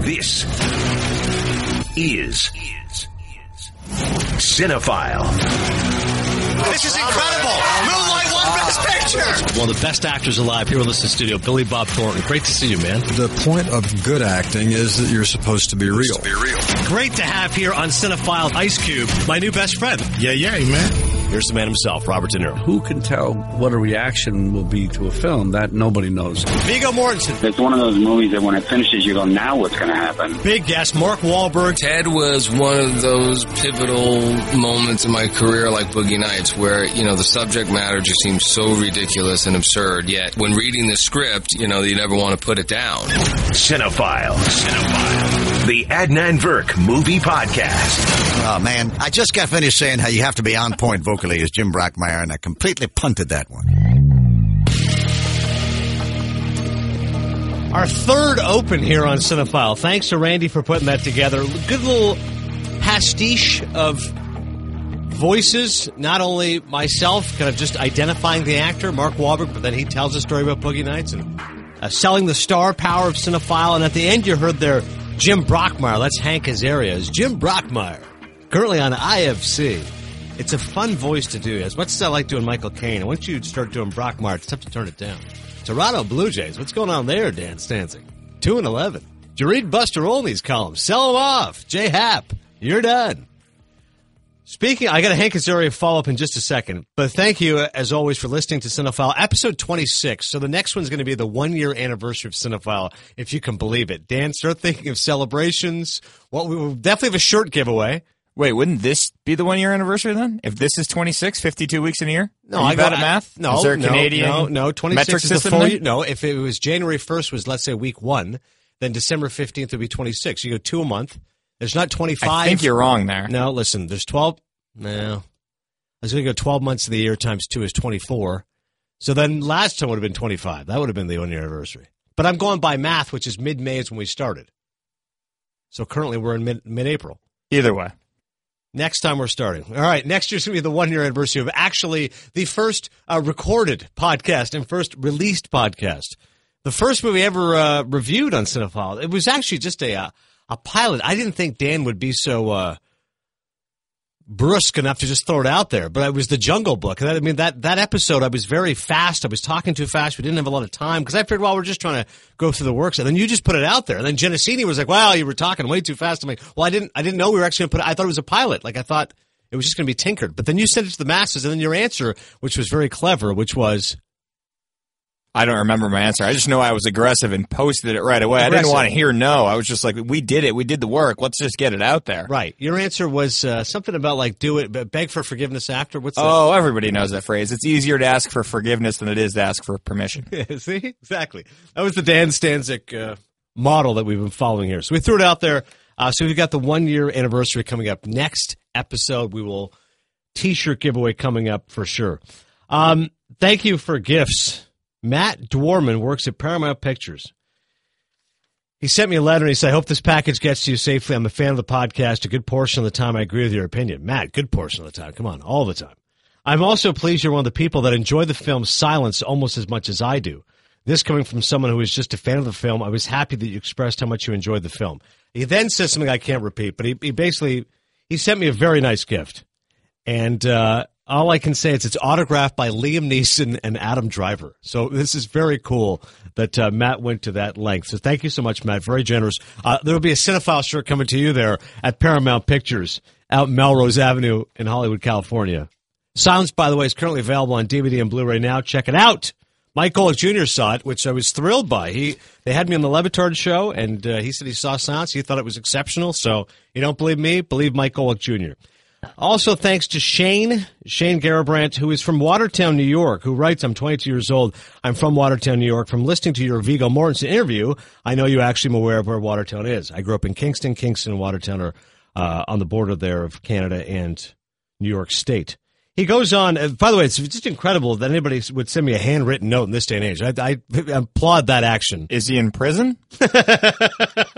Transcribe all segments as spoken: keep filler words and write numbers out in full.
This is Cinephile. This is incredible. Moonlight won Best Picture. One of the best actors alive here with us in the studio, Billy Bob Thornton. Great to see you, man. The point of good acting is that you're supposed to be real. To be real. Great to have here on Cinephile Ice Cube, my new best friend. Yeah, yeah, man. Here's the man himself, Robert De Niro. Who can tell what a reaction will be to a film? That nobody knows. Viggo Mortensen. It's one of those movies that when it finishes, you go, now what's going to happen? Big guest, Mark Wahlberg. Ted was one of those pivotal moments in my career like Boogie Nights where, you know, the subject matter just seems so ridiculous and absurd, yet when reading the script, you know, you never want to put it down. Cinephile. Cinephile. The Adnan Virk Movie Podcast. Oh, man. I just got finished saying how you have to be on point vocally as Jim Brockmire, and I completely punted that one. Our third open here on Cinephile. Thanks to Randy for putting that together. Good little pastiche of voices. Not only myself, kind of just identifying the actor, Mark Wahlberg, but then he tells a story about Boogie Nights and uh, selling the star power of Cinephile. And at the end, you heard there Jim Brockmire. That's Hank Azaria. It's Jim Brockmire, currently on I F C. It's a fun voice to do. As much as I like doing Michael Caine, once you start doing Brockmire, it's tough to turn it down. Toronto Blue Jays. What's going on there, Dan Stanzik? two and eleven. Did you read Buster Olney's column? Sell them off. J Hap, you're done. Speaking, I got a Hank Azaria follow-up in just a second, but thank you, as always, for listening to Cinephile, episode twenty-six. So the next one's going to be the one-year anniversary of Cinephile, if you can believe it. Dan, start thinking of celebrations. Well, we will definitely have a shirt giveaway. Wait, wouldn't this be the one-year anniversary then? If this is twenty-six, fifty-two weeks in a year? No, Are you I got bad at math. No, is there a no, Canadian no, no. twenty-six metric is the system full then? year. No, if it was January first was, let's say, week one, then December fifteenth would be twenty-six. You go two a month. There's not twenty-five. I think you're wrong there. No, listen, there's twelve. No. I was going to go twelve months of the year times two is twenty-four. So then last time would have been twenty-five. That would have been the one-year anniversary. But I'm going by math, which is mid-May is when we started. So currently we're in mid, mid-April. Either way. Next time we're starting. All right, next year's going to be the one-year anniversary of actually the first uh, recorded podcast and first released podcast. The first movie ever uh, reviewed on Cinephile. It was actually just a uh, a pilot. I didn't think Dan would be so uh, brusque enough to just throw it out there, but it was The Jungle Book. I mean, that, that episode, I was very fast. I was talking too fast. We didn't have a lot of time because I figured, well, we're just trying to go through the works. And then you just put it out there. And then Genesini was like, wow, you were talking way too fast. I'm like, well, I didn't, I didn't know we were actually going to put it. I thought it was a pilot. Like I thought it was just going to be tinkered. But then you sent it to the masses, and then your answer, which was very clever, which was, I don't remember my answer. I just know I was aggressive and posted it right away. Aggressive. I didn't want to hear no. I was just like, we did it. We did the work. Let's just get it out there. Right. Your answer was uh, something about like do it, but beg for forgiveness after. What's that? Oh, everybody knows that phrase. It's easier to ask for forgiveness than it is to ask for permission. See? Exactly. That was the Dan Stanzik uh, model that we've been following here. So we threw it out there. Uh, so we've got the one-year anniversary coming up. Next episode, we will T-shirt giveaway coming up for sure. Um, thank you for gifts. Matt Dwarman works at Paramount Pictures. He sent me a letter and he said, I hope this package gets to you safely. I'm a fan of the podcast. A good portion of the time I agree with your opinion. Matt, good portion of the time. Come on, all the time. I'm also pleased you're one of the people that enjoy the film Silence almost as much as I do. This coming from someone who is just a fan of the film. I was happy that you expressed how much you enjoyed the film. He then says something I can't repeat, but he, he basically, he sent me a very nice gift. And, uh, all I can say is it's autographed by Liam Neeson and Adam Driver. So this is very cool that uh, Matt went to that length. So thank you so much, Matt. Very generous. Uh, there will be a Cinephile shirt coming to you there at Paramount Pictures out in Melrose Avenue in Hollywood, California. Silence, by the way, is currently available on D V D and Blu-ray now. Check it out. Mike Golick Junior saw it, which I was thrilled by. He They had me on the Levitard show, and uh, he said he saw Silence. He thought it was exceptional. So you don't believe me? Believe Mike Golick Junior Also, thanks to Shane, Shane Garabrandt, who is from Watertown, New York, who writes, I'm twenty-two years old. I'm from Watertown, New York. From listening to your Viggo Mortensen interview, I know you actually am aware of where Watertown is. I grew up in Kingston. Kingston and Watertown are uh, on the border there of Canada and New York State. He goes on, uh, by the way, it's just incredible that anybody would send me a handwritten note in this day and age. I, I, I applaud that action. Is he in prison?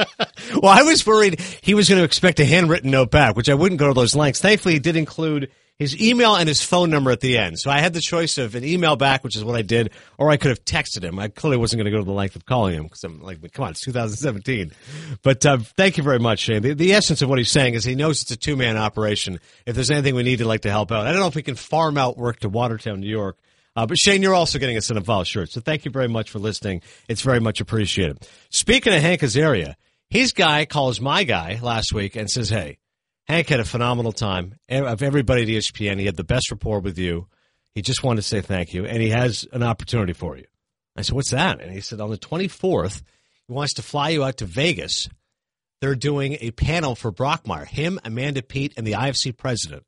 Well, I was worried he was going to expect a handwritten note back, which I wouldn't go to those lengths. Thankfully, he did include his email and his phone number at the end. So I had the choice of an email back, which is what I did, or I could have texted him. I clearly wasn't going to go to the length of calling him because I'm like, come on, it's two thousand seventeen. But uh, thank you very much, Shane. The, the essence of what he's saying is he knows it's a two-man operation. If there's anything we need to like to help out, I don't know if we can farm out work to Watertown, New York. Uh, but Shane, you're also getting a Cinephile shirt. So thank you very much for listening. It's very much appreciated. Speaking of Hank Azaria, his guy calls my guy last week and says, hey, Hank had a phenomenal time. Of everybody at E S P N, he had the best rapport with you. He just wanted to say thank you, and he has an opportunity for you. I said, what's that? And he said, on the twenty-fourth, he wants to fly you out to Vegas. They're doing a panel for Brockmire, him, Amanda Peet, and the I F C president.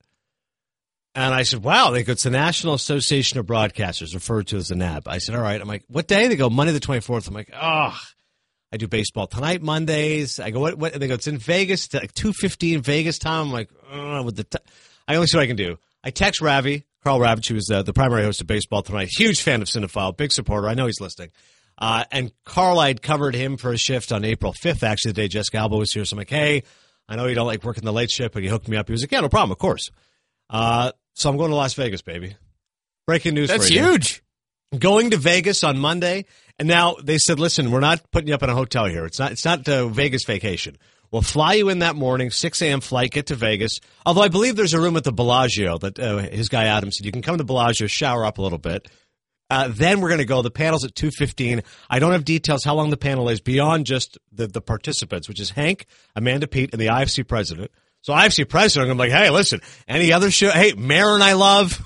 And I said, wow. They go, it's the National Association of Broadcasters, referred to as the N A B. I said, all right. I'm like, what day? They go, Monday the twenty-fourth. I'm like, oh. I do Baseball Tonight Mondays. I go, what? what? They go, it's in Vegas, it's like two fifteen Vegas time. I'm like, oh, with the t-. I only see what I can do. I text Ravi, Carl Ravitch, who is uh, the primary host of Baseball Tonight. Huge fan of Cinephile, big supporter. I know he's listening. Uh, and Carl, I'd covered him for a shift on April fifth, actually, the day Jessica Alba was here. So I'm like, hey, I know you don't like working the late shift, but he hooked me up. He was like, yeah, no problem, of course. Uh, so I'm going to Las Vegas, baby. Breaking news That's for you. That's huge. Going to Vegas on Monday. And now they said, listen, we're not putting you up in a hotel here. It's not It's not a Vegas vacation. We'll fly you in that morning, six a.m. flight, get to Vegas. Although I believe there's a room at the Bellagio that uh, his guy Adam said, you can come to the Bellagio, shower up a little bit. Uh, then we're going to go. The panel's at two fifteen. I don't have details how long the panel is beyond just the, the participants, which is Hank, Amanda Peet, and the I F C president. So I F C president, I'm like, hey, listen, any other show? Hey, Marin I love.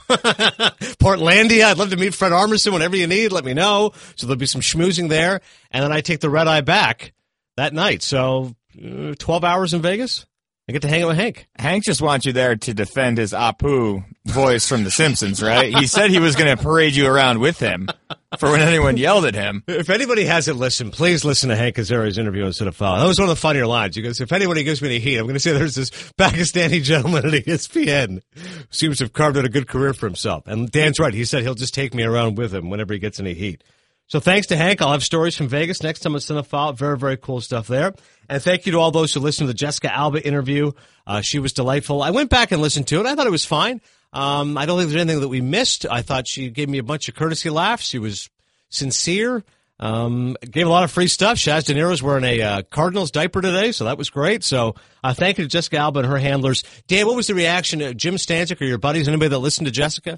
Portlandia, I'd love to meet Fred Armisen whenever you need. Let me know. So there'll be some schmoozing there. And then I take the red eye back that night. So uh, twelve hours in Vegas. I get to hang out with Hank. Hank just wants you there to defend his Apu voice from The Simpsons, right? He said he was going to parade you around with him for when anyone yelled at him. If anybody hasn't listened, please listen to Hank Azaria's interview on Cinephile. That was one of the funnier lines. He goes, if anybody gives me any heat, I'm going to say there's this Pakistani gentleman at E S P N who seems to have carved out a good career for himself. And Dan's right. He said he'll just take me around with him whenever he gets any heat. So thanks to Hank. I'll have stories from Vegas next time on Cinephile. Very, very cool stuff there. And thank you to all those who listened to the Jessica Alba interview. Uh, she was delightful. I went back and listened to it. I thought it was fine. Um, I don't think there's anything that we missed. I thought she gave me a bunch of courtesy laughs. She was sincere. Um, gave a lot of free stuff. Shaz De Niro's wearing a uh, Cardinals diaper today, so that was great. So uh, thank you to Jessica Alba and her handlers. Dan, what was the reaction to Jim Stanczyk or your buddies, anybody that listened to Jessica?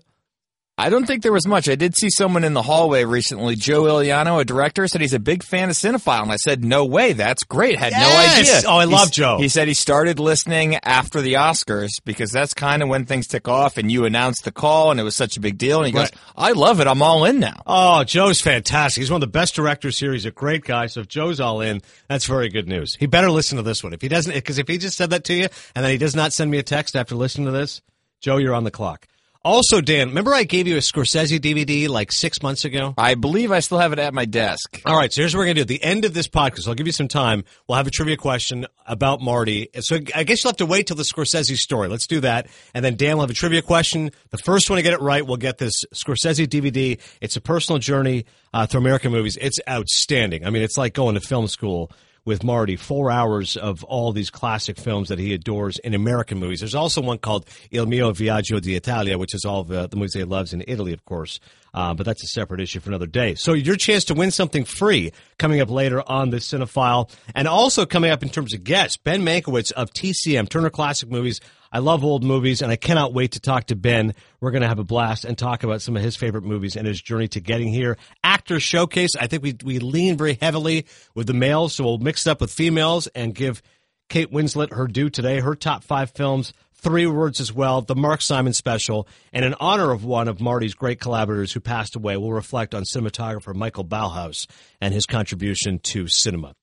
I don't think there was much. I did see someone in the hallway recently, Joe Iliano, a director, said he's a big fan of Cinephile. And I said, no way, that's great. Had yes! no idea. Oh, I He's, love Joe. He said he started listening after the Oscars because that's kind of when things took off and you announced the call and it was such a big deal. And he right. goes, I love it. I'm all in now. Oh, Joe's fantastic. He's one of the best directors here. He's a great guy. So if Joe's all in, that's very good news. He better listen to this one. If he doesn't, because if he just said that to you and then he does not send me a text after listening to this, Joe, you're on the clock. Also, Dan, remember I gave you a Scorsese D V D like six months ago? I believe I still have it at my desk. All right, so here's what we're going to do. At the end of this podcast, I'll give you some time. We'll have a trivia question about Marty. So I guess you'll have to wait till the Scorsese story. Let's do that. And then Dan will have a trivia question. The first one to get it right will get this Scorsese D V D. It's a personal journey uh, through American movies. It's outstanding. I mean, it's like going to film school with Marty, four hours of all these classic films that he adores in American movies. There's also one called Il mio viaggio d'Italia, which is all of uh, the movies he loves in Italy, of course. Uh, but that's a separate issue for another day. So your chance to win something free coming up later on this Cinephile. And also coming up in terms of guests, Ben Mankiewicz of T C M, Turner Classic Movies. I love old movies, and I cannot wait to talk to Ben. We're going to have a blast and talk about some of his favorite movies and his journey to getting here. Actor Showcase, I think we we lean very heavily with the males, so we'll mix it up with females and give Kate Winslet her due today, her top five films, three words as well, the Mark Simon special, and in honor of one of Marty's great collaborators who passed away, we'll reflect on cinematographer Michael Bauhaus and his contribution to cinema.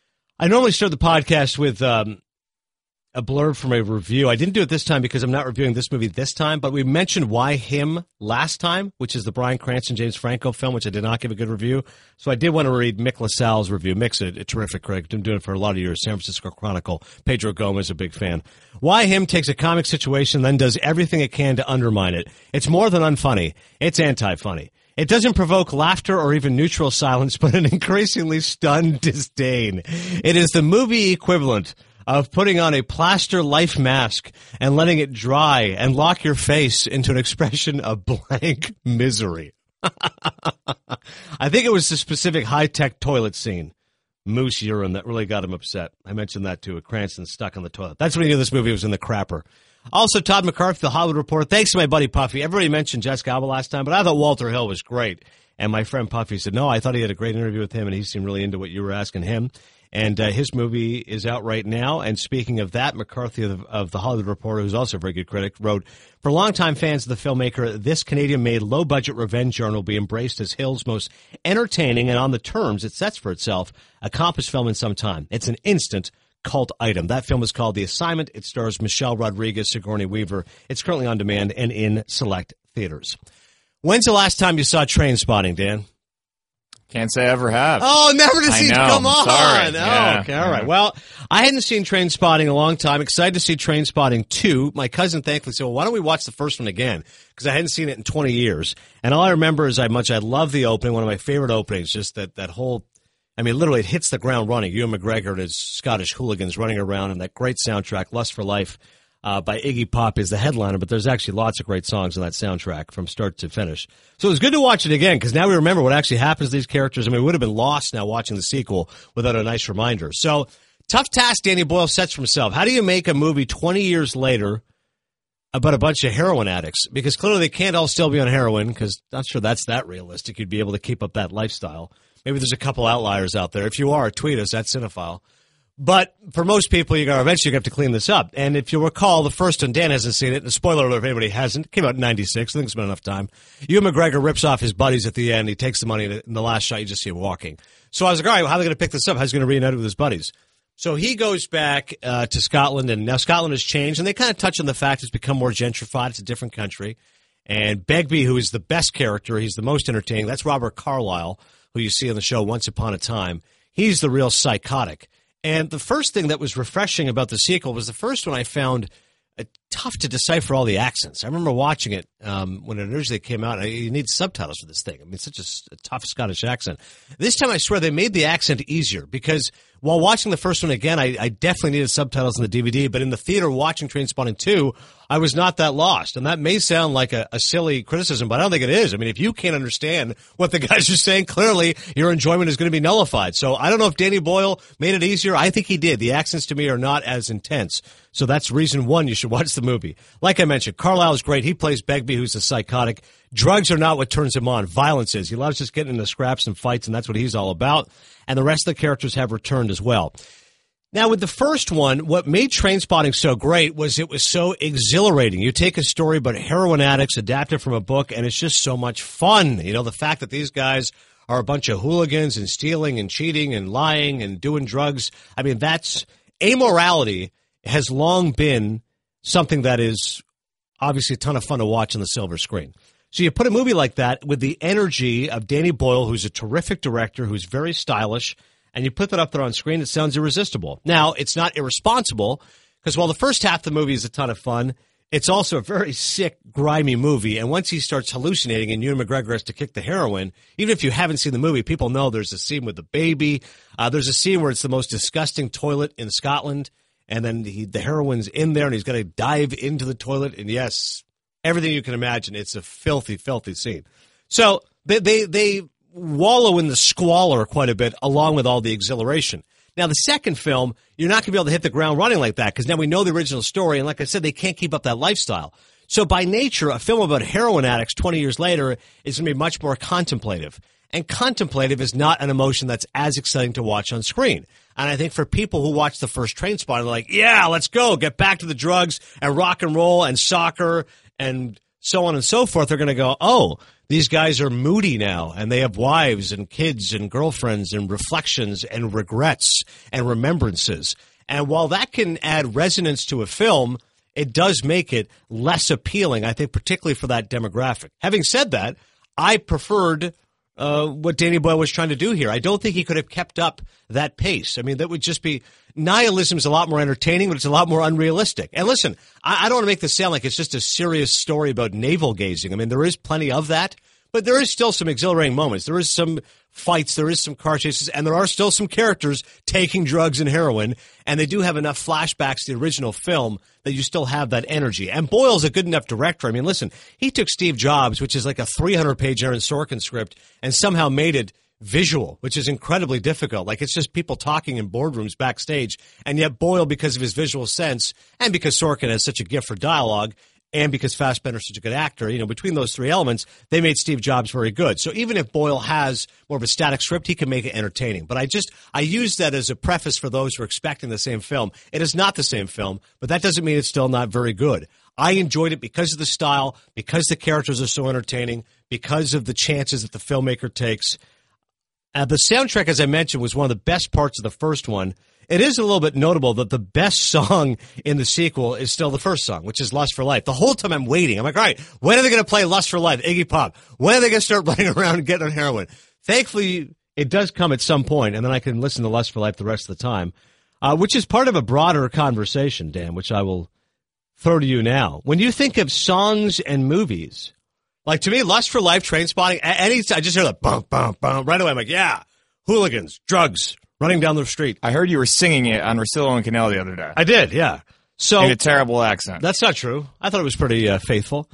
I normally start the podcast with um, a blurb from a review. I didn't do it this time because I'm not reviewing this movie this time, but we mentioned Why Him last time, which is the Bryan Cranston, James Franco film, which I did not give a good review. So I did want to read Mick LaSalle's review. Mick's a, a terrific critic. Been doing it for a lot of years. San Francisco Chronicle. Pedro Gomez, a big fan. Why Him takes a comic situation, then does everything it can to undermine it. It's more than unfunny. It's anti-funny. It doesn't provoke laughter or even neutral silence, but an increasingly stunned disdain. It is the movie equivalent of putting on a plaster life mask and letting it dry and lock your face into an expression of blank misery. I think it was the specific high-tech toilet scene, moose urine, that really got him upset. I mentioned that too, a Cranston stuck on the toilet. That's when he knew this movie was in the crapper. Also, Todd McCarthy, The Hollywood Reporter. Thanks to my buddy Puffy. Everybody mentioned Jessica Alba last time, but I thought Walter Hill was great. And my friend Puffy said, no, I thought he had a great interview with him, and he seemed really into what you were asking him. And uh, his movie is out right now. And speaking of that, McCarthy of, of The Hollywood Reporter, who's also a very good critic, wrote, for longtime fans of the filmmaker, this Canadian-made low-budget revenge genre will be embraced as Hill's most entertaining and, on the terms it sets for itself, accomplished film in some time. It's an instant cult item. That film is called The Assignment. It stars Michelle Rodriguez, Sigourney Weaver. It's currently on demand and in select theaters. When's the last time you saw Trainspotting, Dan? Can't say I ever have. Oh, never to see. Come on. Sorry. Oh, yeah. okay. All right. Well, I hadn't seen Trainspotting in a long time. Excited to see Trainspotting two. My cousin thankfully said, well, why don't we watch the first one again? Because I hadn't seen it in twenty years. And all I remember is how much I love the opening, one of my favorite openings, just that, that whole, I mean, literally it hits the ground running. Ewan McGregor and his Scottish hooligans running around, and that great soundtrack, Lust for Life, Uh, by Iggy Pop is the headliner, but there's actually lots of great songs in that soundtrack from start to finish. So it was good to watch it again, because now we remember what actually happens to these characters. I mean, we would have been lost now watching the sequel without a nice reminder. So, tough task Danny Boyle sets for himself. How do you make a movie twenty years later about a bunch of heroin addicts? Because clearly they can't all still be on heroin, because I'm not sure that's that realistic. You'd be able to keep up that lifestyle. Maybe there's a couple outliers out there. If you are, tweet us at Cinephile. But for most people, you're going to eventually have to clean this up. And if you recall, the first one, Dan hasn't seen it, and spoiler alert if anybody hasn't, it came out in ninety-six. I think it's been enough time. Ewan McGregor rips off his buddies at the end. He takes the money, and in the last shot, you just see him walking. So I was like, all right, well, how are they going to pick this up? How's he going to reunite with his buddies? So he goes back uh, to Scotland, and now Scotland has changed, and they kind of touch on the fact it's become more gentrified. It's a different country. And Begbie, who is the best character, he's the most entertaining. That's Robert Carlyle, who you see on the show Once Upon a Time. He's the real psychotic. And the first thing that was refreshing about the sequel was the first one I found uh, tough to decipher all the accents. I remember watching it um, when it originally came out. You need subtitles for this thing. I mean, it's such a, a tough Scottish accent. This time, I swear, they made the accent easier, because while watching the first one again, I, I definitely needed subtitles in the D V D, but in the theater watching Trainspotting two, I was not that lost. And that may sound like a, a silly criticism, but I don't think it is. I mean, if you can't understand what the guys are saying, clearly your enjoyment is going to be nullified. So I don't know if Danny Boyle made it easier. I think he did. The accents to me are not as intense. So that's reason one you should watch the movie. Like I mentioned, Carlisle is great. He plays Begbie, who's a psychotic. Drugs are not what turns him on. Violence is. He loves just getting into scraps and fights, and that's what he's all about. And the rest of the characters have returned as well. Now, with the first one, what made Trainspotting so great was it was so exhilarating. You take a story about heroin addicts adapted from a book, and it's just so much fun. You know, the fact that these guys are a bunch of hooligans and stealing and cheating and lying and doing drugs. I mean, that's amorality has long been something that is obviously a ton of fun to watch on the silver screen. So you put a movie like that with the energy of Danny Boyle, who's a terrific director, who's very stylish, and you put that up there on screen, it sounds irresistible. Now, it's not irresponsible, because while the first half of the movie is a ton of fun, it's also a very sick, grimy movie. And once he starts hallucinating and Ewan McGregor has to kick the heroin, even if you haven't seen the movie, people know there's a scene with the baby. Uh, there's a scene where it's the most disgusting toilet in Scotland, and then he, the heroin's in there, and he's got to dive into the toilet. And yes, everything you can imagine, it's a filthy, filthy scene. So they they they wallow in the squalor quite a bit, along with all the exhilaration. Now, the second film, you're not going to be able to hit the ground running like that, because now we know the original story, and like I said, they can't keep up that lifestyle. So by nature, a film about heroin addicts twenty years later is going to be much more contemplative. And contemplative is not an emotion that's as exciting to watch on screen. And I think for people who watch the first Trainspotting, they're like, yeah, let's go, get back to the drugs and rock and roll and soccer and so on and so forth. They're going to go, oh, these guys are moody now, and they have wives and kids and girlfriends and reflections and regrets and remembrances. And while that can add resonance to a film, it does make it less appealing, I think, particularly for that demographic. Having said that, I preferred uh, what Danny Boyle was trying to do here. I don't think he could have kept up that pace. I mean, that would just be – nihilism is a lot more entertaining, but it's a lot more unrealistic. And listen, I, I don't want to make this sound like it's just a serious story about navel gazing. I mean, there is plenty of that, But there is still some exhilarating moments. There is some fights. There is some car chases. And there are still some characters taking drugs and heroin. And they do have enough flashbacks to the original film that you still have that energy. And Boyle's a good enough director. I mean, listen, he took Steve Jobs, which is like a three hundred page Aaron Sorkin script, and somehow made it visual, which is incredibly difficult. Like, it's just people talking in boardrooms backstage. And yet Boyle, because of his visual sense, and because Sorkin has such a gift for dialogue, and because Fassbender's such a good actor, you know, between those three elements, they made Steve Jobs very good. So even if Boyle has more of a static script, he can make it entertaining. But I just, I use that as a preface for those who are expecting the same film. It is not the same film, but that doesn't mean it's still not very good. I enjoyed it because of the style, because the characters are so entertaining, because of the chances that the filmmaker takes. Uh, the soundtrack, as I mentioned, was one of the best parts of the first one. It is a little bit notable that the best song in the sequel is still the first song, which is Lust for Life. The whole time I'm waiting. I'm like, all right, when are they going to play Lust for Life, Iggy Pop? When are they going to start running around and getting on heroin? Thankfully, it does come at some point, and then I can listen to Lust for Life the rest of the time, uh, which is part of a broader conversation, Dan, which I will throw to you now. When you think of songs and movies, like to me, Lust for Life, Trainspotting, any, I just hear that bum, bum, bum, right away. I'm like, yeah, hooligans, drugs, running down the street. I heard you were singing it on Rosillo and Cannell the other day. I did, yeah. So in a terrible accent. That's not true. I thought it was pretty uh, faithful.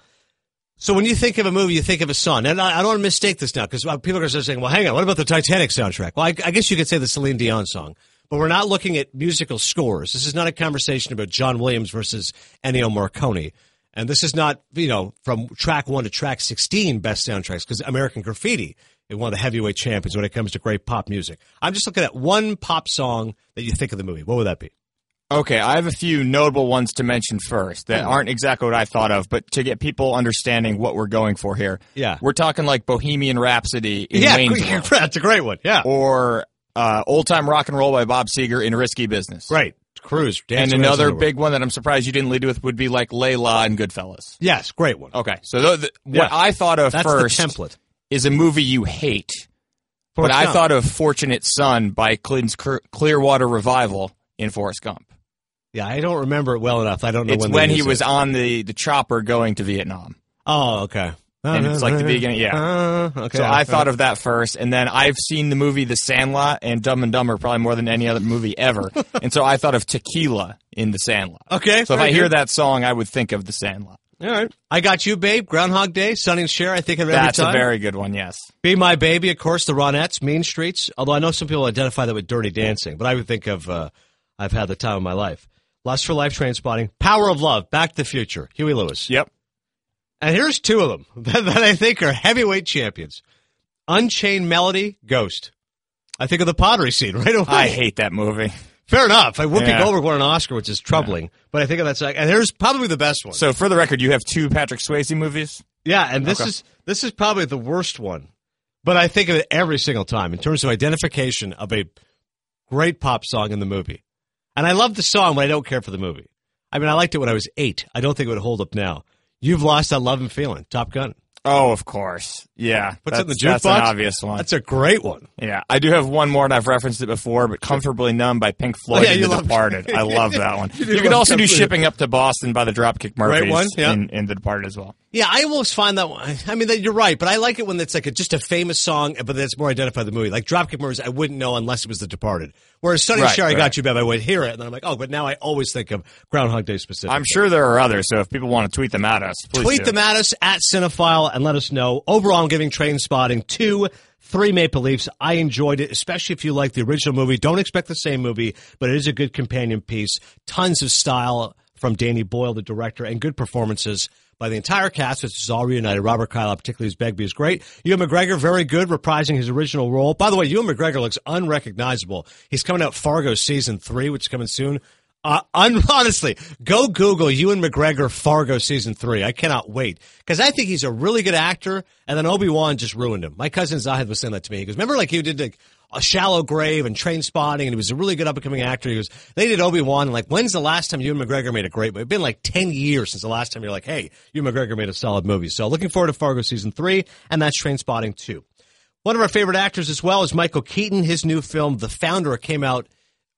So when you think of a movie, you think of a song. And I, I don't want to mistake this now, because people are going to start saying, well, hang on, what about the Titanic soundtrack? Well, I, I guess you could say the Celine Dion song. But we're not looking at musical scores. This is not a conversation about John Williams versus Ennio Morricone. And this is not, you know, from track one to track sixteen best soundtracks, because American Graffiti is one of the heavyweight champions when it comes to great pop music. I'm just looking at one pop song that you think of the movie. What would that be? Okay, I have a few notable ones to mention first that aren't exactly what I thought of, but to get people understanding what we're going for here. Yeah. We're talking like Bohemian Rhapsody in yeah, Wayne's World. That's a great one, yeah. Or uh, Old Time Rock and Roll by Bob Seger in Risky Business. Right. Cruise. And another big one that I'm surprised you didn't lead with would be like Layla and Goodfellas. Yes, great one. Okay, so the, the, yeah. what I thought of That's first the template. is a movie you hate. Forrest but Gump. I thought of Fortunate Son by Clinton's Clearwater Revival in Forrest Gump. Yeah, I don't remember it well enough. I don't know it's when. It's when he it. was on the, the chopper going to Vietnam. Oh, okay. And it's like the beginning, yeah. Uh, okay. So I thought of that first, and then I've seen the movie The Sandlot and Dumb and Dumber probably more than any other movie ever, and so I thought of Tequila in The Sandlot. Okay. So if I hear that song, I would think of The Sandlot. All right. I Got You, Babe, Groundhog Day, Sonny and Cher, I think of it every That's time. a very good one, yes. Be My Baby, of course, The Ronettes, Mean Streets, although I know some people identify that with Dirty Dancing, but I would think of uh, I've Had the Time of My Life. Lust for Life, Trainspotting, Power of Love, Back to the Future, Huey Lewis. Yep. And here's two of them that, that I think are heavyweight champions. Unchained Melody, Ghost. I think of the pottery scene right away. I hate that movie. Fair enough. I Whoopi yeah. Goldberg won an Oscar, which is troubling. Yeah. But I think of that second. And here's probably the best one. So for the record, you have two Patrick Swayze movies? Yeah, and this okay. is this is probably the worst one. But I think of it every single time in terms of identification of a great pop song in the movie. And I love the song, but I don't care for the movie. I mean, I liked it when I was eight. I don't think it would hold up now. You've Lost That Love and Feeling, Top Gun. Oh, of course. Yeah. Puts it in the jukebox? That's an obvious one. That's a great one. Yeah. I do have one more, and I've referenced it before, but Comfortably Numb by Pink Floyd oh, yeah, in The love Departed. I love that one. you you could also do Shipping Up to Boston by the Dropkick Murphys great one. Yeah. in, in The Departed as well. Yeah, I almost find that one. I mean, you're right, but I like it when it's like a, just a famous song, but it's more identified with the movie. Like Dropkick Murphys, I wouldn't know unless it was The Departed. Whereas Sonny right, and Cher, I right. Got You, Babe, I would hear it, and then I'm like, oh, but now I always think of Groundhog Day specifically. I'm sure there are others, so if people want to tweet them at us, please Tweet do. them at us, at Cinephile, and let us know. Overall, I'm giving Trainspotting two, three Maple Leafs. I enjoyed it, especially if you like the original movie. Don't expect the same movie, but it is a good companion piece. Tons of style from Danny Boyle, the director, and good performances by the entire cast, which is all reunited. Robert Kyle, particularly as Begbie, is great. Ewan McGregor, very good, reprising his original role. By the way, Ewan McGregor looks unrecognizable. He's coming out Fargo season three, which is coming soon. Uh, un- honestly, go Google Ewan McGregor Fargo season three. I cannot wait because I think he's a really good actor. And then Obi-Wan just ruined him. My cousin Zahid was saying that to me. He goes, "Remember, like he did like A Shallow Grave and Trainspotting, and he was a really good up and coming actor." He goes, "They did Obi-Wan, and like, when's the last time Ewan McGregor made a great movie? It's been like ten years since the last time you're like, hey, Ewan McGregor made a solid movie." So looking forward to Fargo season three, and that's Trainspotting two. One of our favorite actors as well is Michael Keaton. His new film, The Founder, came out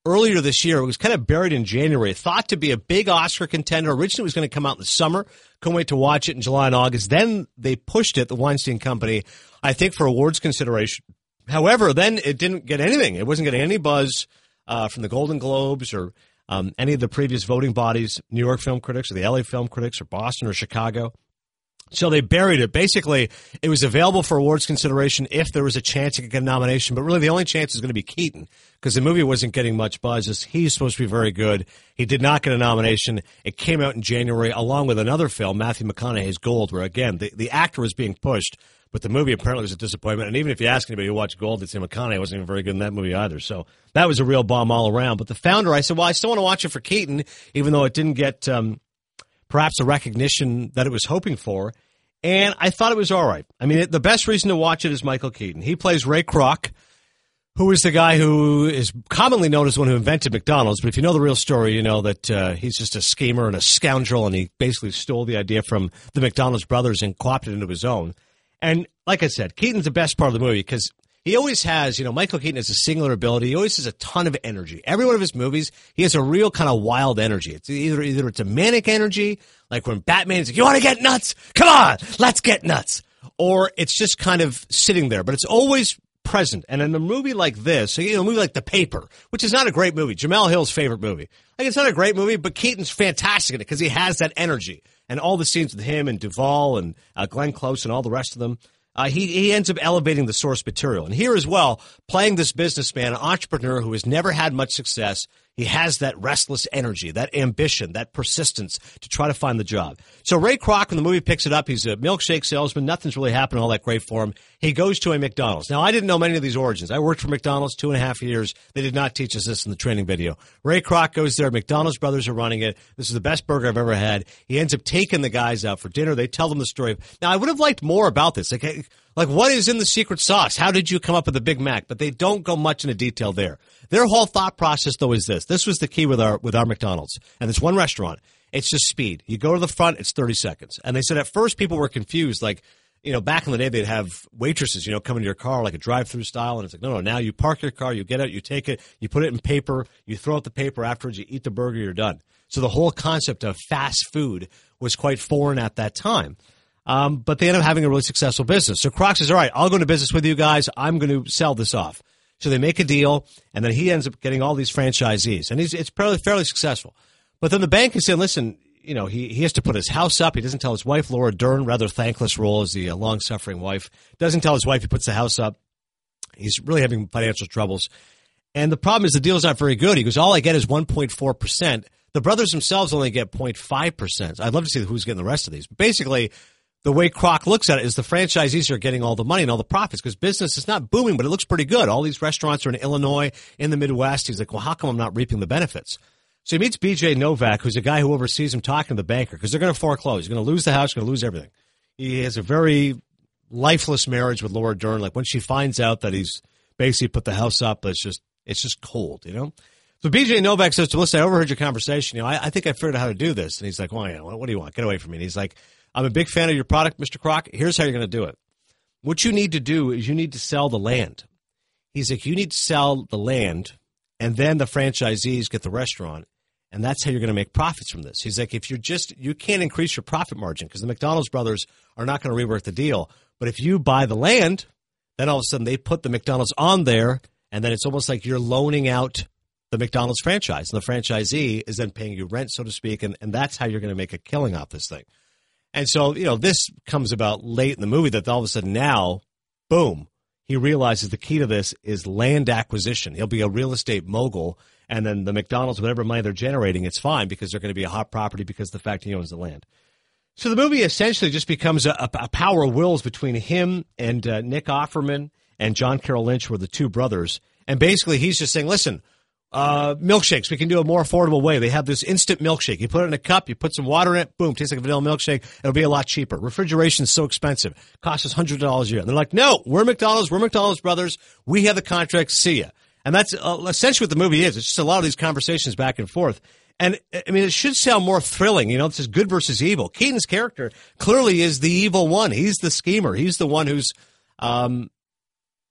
earlier this year. It was kind of buried in January. Thought to be a big Oscar contender. Originally, it was going to come out in the summer. Couldn't wait to watch it in July and August. Then they pushed it, the Weinstein Company, I think for awards consideration. However, then it didn't get anything. It wasn't getting any buzz uh, from the Golden Globes or um, any of the previous voting bodies, New York Film Critics or the L A Film Critics or Boston or Chicago. So they buried it. Basically, it was available for awards consideration if there was a chance it could get a nomination. But really, the only chance is going to be Keaton because the movie wasn't getting much buzz. He's supposed to be very good. He did not get a nomination. It came out in January along with another film, Matthew McConaughey's Gold, where, again, the, the actor was being pushed, but the movie apparently was a disappointment. And even if you ask anybody who watched Gold, they'd say McConaughey wasn't even very good in that movie either. So that was a real bomb all around. But The Founder, I said, well, I still want to watch it for Keaton, even though it didn't get um, perhaps the recognition that it was hoping for. And I thought it was all right. I mean, it, the best reason to watch it is Michael Keaton. He plays Ray Kroc, who is the guy who is commonly known as the one who invented McDonald's. But if you know the real story, you know that uh, he's just a schemer and a scoundrel, and he basically stole the idea from the McDonald's brothers and co-opted it into his own. And like I said, Keaton's the best part of the movie because he always has, you know, Michael Keaton has a singular ability. He always has a ton of energy. Every one of his movies, he has a real kind of wild energy. It's either either it's a manic energy, like when Batman's like, you want to get nuts? Come on, let's get nuts. Or it's just kind of sitting there, but it's always present. And in a movie like this, you know, a movie like The Paper, which is not a great movie, Jamel Hill's favorite movie. Like, it's not a great movie, but Keaton's fantastic in it because he has that energy. And all the scenes with him and Duvall and uh, Glenn Close and all the rest of them, Uh, he, he ends up elevating the source material. And here as well, playing this businessman, an entrepreneur who has never had much success, he has that restless energy, that ambition, that persistence to try to find the job. So Ray Kroc, when the movie picks it up, he's a milkshake salesman. Nothing's really happening all that great for him. He goes to a McDonald's. Now, I didn't know many of these origins. I worked for McDonald's two and a half years. They did not teach us this in the training video. Ray Kroc goes there. McDonald's brothers are running it. This is the best burger I've ever had. He ends up taking the guys out for dinner. They tell them the story. Now, I would have liked more about this. Like, like what is in the secret sauce? How did you come up with the Big Mac? But they don't go much into detail there. Their whole thought process, though, is this. This was the key with our with our McDonald's. And it's one restaurant. It's just speed. You go to the front, it's thirty seconds. And they said at first people were confused. Like, you know, back in the day, they'd have waitresses, you know, come into your car like a drive-through style. And it's like, no, no, now you park your car, you get out, you take it, you put it in paper, you throw out the paper afterwards, you eat the burger, you're done. So the whole concept of fast food was quite foreign at that time. Um, but they end up having a really successful business. So Kroc says, all right, I'll go into business with you guys. I'm going to sell this off. So they make a deal, and then he ends up getting all these franchisees. And he's, it's fairly, fairly successful. But then the bank is saying, listen, you know, he, he has to put his house up. He doesn't tell his wife, Laura Dern, rather thankless role as the uh, long-suffering wife. Doesn't tell his wife he puts the house up. He's really having financial troubles. And the problem is the deal's not very good. He goes, all I get is one point four percent. The brothers themselves only get zero point five percent. I'd love to see who's getting the rest of these. But basically, the way Kroc looks at it is the franchisees are getting all the money and all the profits because business is not booming, but it looks pretty good. All these restaurants are in Illinois, in the Midwest. He's like, well, how come I'm not reaping the benefits? So he meets B J Novak, who's a guy who oversees him talking to the banker because they're going to foreclose. He's going to lose the house, going to lose everything. He has a very lifeless marriage with Laura Dern. Like when she finds out that he's basically put the house up, it's just it's just cold, you know? So B J Novak says to Melissa, I overheard your conversation. You know, I, I think I figured out how to do this. And he's like, well, yeah, what, what do you want? Get away from me. And he's like, I'm a big fan of your product, Mister Kroc. Here's how you're going to do it. What you need to do is you need to sell the land. He's like, you need to sell the land, and then the franchisees get the restaurant, and that's how you're going to make profits from this. He's like, if you're just, you can't increase your profit margin because the McDonald's brothers are not going to rework the deal. But if you buy the land, then all of a sudden they put the McDonald's on there, and then it's almost like you're loaning out the McDonald's franchise, and the franchisee is then paying you rent, so to speak, and, and that's how you're going to make a killing off this thing. And so, you know, this comes about late in the movie that all of a sudden now, boom, he realizes the key to this is land acquisition. He'll be a real estate mogul, and then the McDonald's, whatever money they're generating, it's fine because they're going to be a hot property because of the fact he owns the land. So the movie essentially just becomes a, a power of wills between him and uh, Nick Offerman and John Carroll Lynch, who are the two brothers. And basically he's just saying, listen, Uh, milkshakes, we can do a more affordable way. They have this instant milkshake. You put it in a cup, you put some water in it, boom, tastes like a vanilla milkshake. It'll be a lot cheaper. Refrigeration is so expensive. Costs us one hundred dollars a year. And they're like, no, we're McDonald's. We're McDonald's brothers. We have the contract. See ya. And that's uh, essentially what the movie is. It's just a lot of these conversations back and forth. And, I mean, it should sound more thrilling. You know, this is good versus evil. Keaton's character clearly is the evil one. He's the schemer. He's the one who's, um,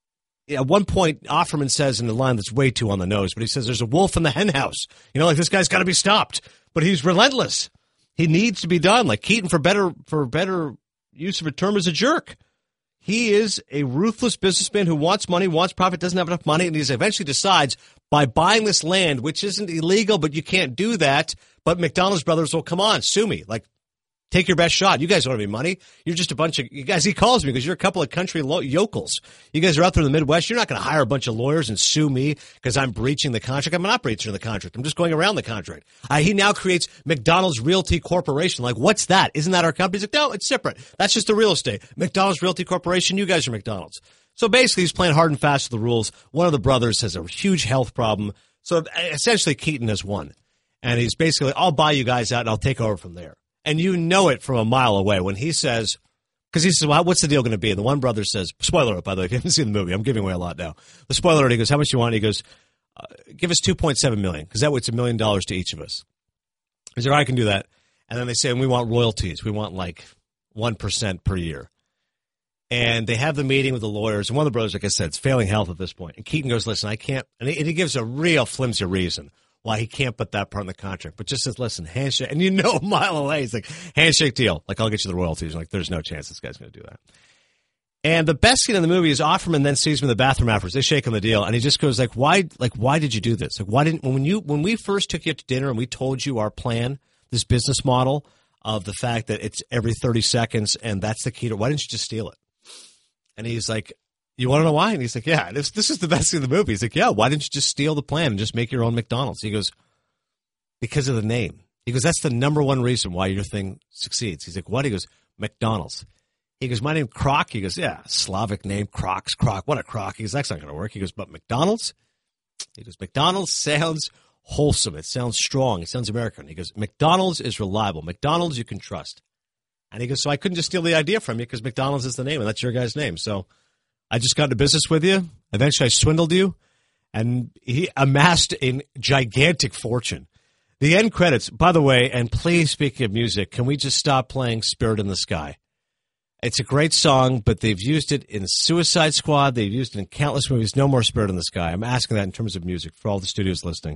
at one point, Offerman says in the line that's way too on the nose, but he says there's a wolf in the hen house. You know, like this guy's got to be stopped. But he's relentless. He needs to be done. Like Keaton, for better for better use of a term, is a jerk. He is a ruthless businessman who wants money, wants profit, doesn't have enough money, and he eventually decides by buying this land, which isn't illegal, but you can't do that. But McDonald's brothers will, come on, sue me. Like, take your best shot. You guys don't have any money. You're just a bunch of, you guys, he calls me because you're a couple of country lo- yokels. You guys are out there in the Midwest. You're not going to hire a bunch of lawyers and sue me because I'm breaching the contract. I'm not breaching the contract. I'm just going around the contract. Uh, he now creates McDonald's Realty Corporation. Like, what's that? Isn't that our company? He's like, no, it's separate. That's just the real estate. McDonald's Realty Corporation, you guys are McDonald's. So basically, he's playing hard and fast with the rules. One of the brothers has a huge health problem. So essentially, Keaton has won. And he's basically, I'll buy you guys out and I'll take over from there. And you know it from a mile away when he says, because he says, well, what's the deal going to be? And the one brother says, spoiler alert, by the way, if you haven't seen the movie, I'm giving away a lot now. The spoiler alert, he goes, how much do you want? He goes, uh, give us two point seven million dollars, because that way it's a million dollars to each of us. He's like, I can do that. And then they say, and we want royalties. We want like one percent per year. And they have the meeting with the lawyers. And one of the brothers, like I said, is failing health at this point. And Keaton goes, listen, I can't. And he, and he gives a real flimsy reason why he can't put that part in the contract. But just says, listen, handshake. And you know a mile away, he's like, handshake deal. Like, I'll get you the royalties. Like, there's no chance this guy's going to do that. And the best scene in the movie is Offerman then sees him in the bathroom afterwards. They shake him the deal. And he just goes like, why, like, why did you do this? Like, why didn't, when you, when we first took you to dinner and we told you our plan, this business model of the fact that it's every thirty seconds and that's the key to, why didn't you just steal it? And he's like, you want to know why? And he's like, yeah, this this is the best scene in the movie. He's like, yeah, why didn't you just steal the plan and just make your own McDonald's? He goes, because of the name. He goes, that's the number one reason why your thing succeeds. He's like, what? He goes, McDonald's. He goes, my name Kroc. He goes, yeah, Slavic name, Crocs, Kroc. What a Kroc. He goes, that's not going to work. He goes, but McDonald's? He goes, McDonald's sounds wholesome. It sounds strong. It sounds American. He goes, McDonald's is reliable. McDonald's you can trust. And he goes, so I couldn't just steal the idea from you because McDonald's is the name, and that's your guy's name. So I just got into business with you. Eventually I swindled you, and he amassed a gigantic fortune. The end credits, by the way, and please, speaking of music, can we just stop playing Spirit in the Sky? It's a great song, but they've used it in Suicide Squad. They've used it in countless movies. No more Spirit in the Sky. I'm asking that in terms of music for all the studios listening.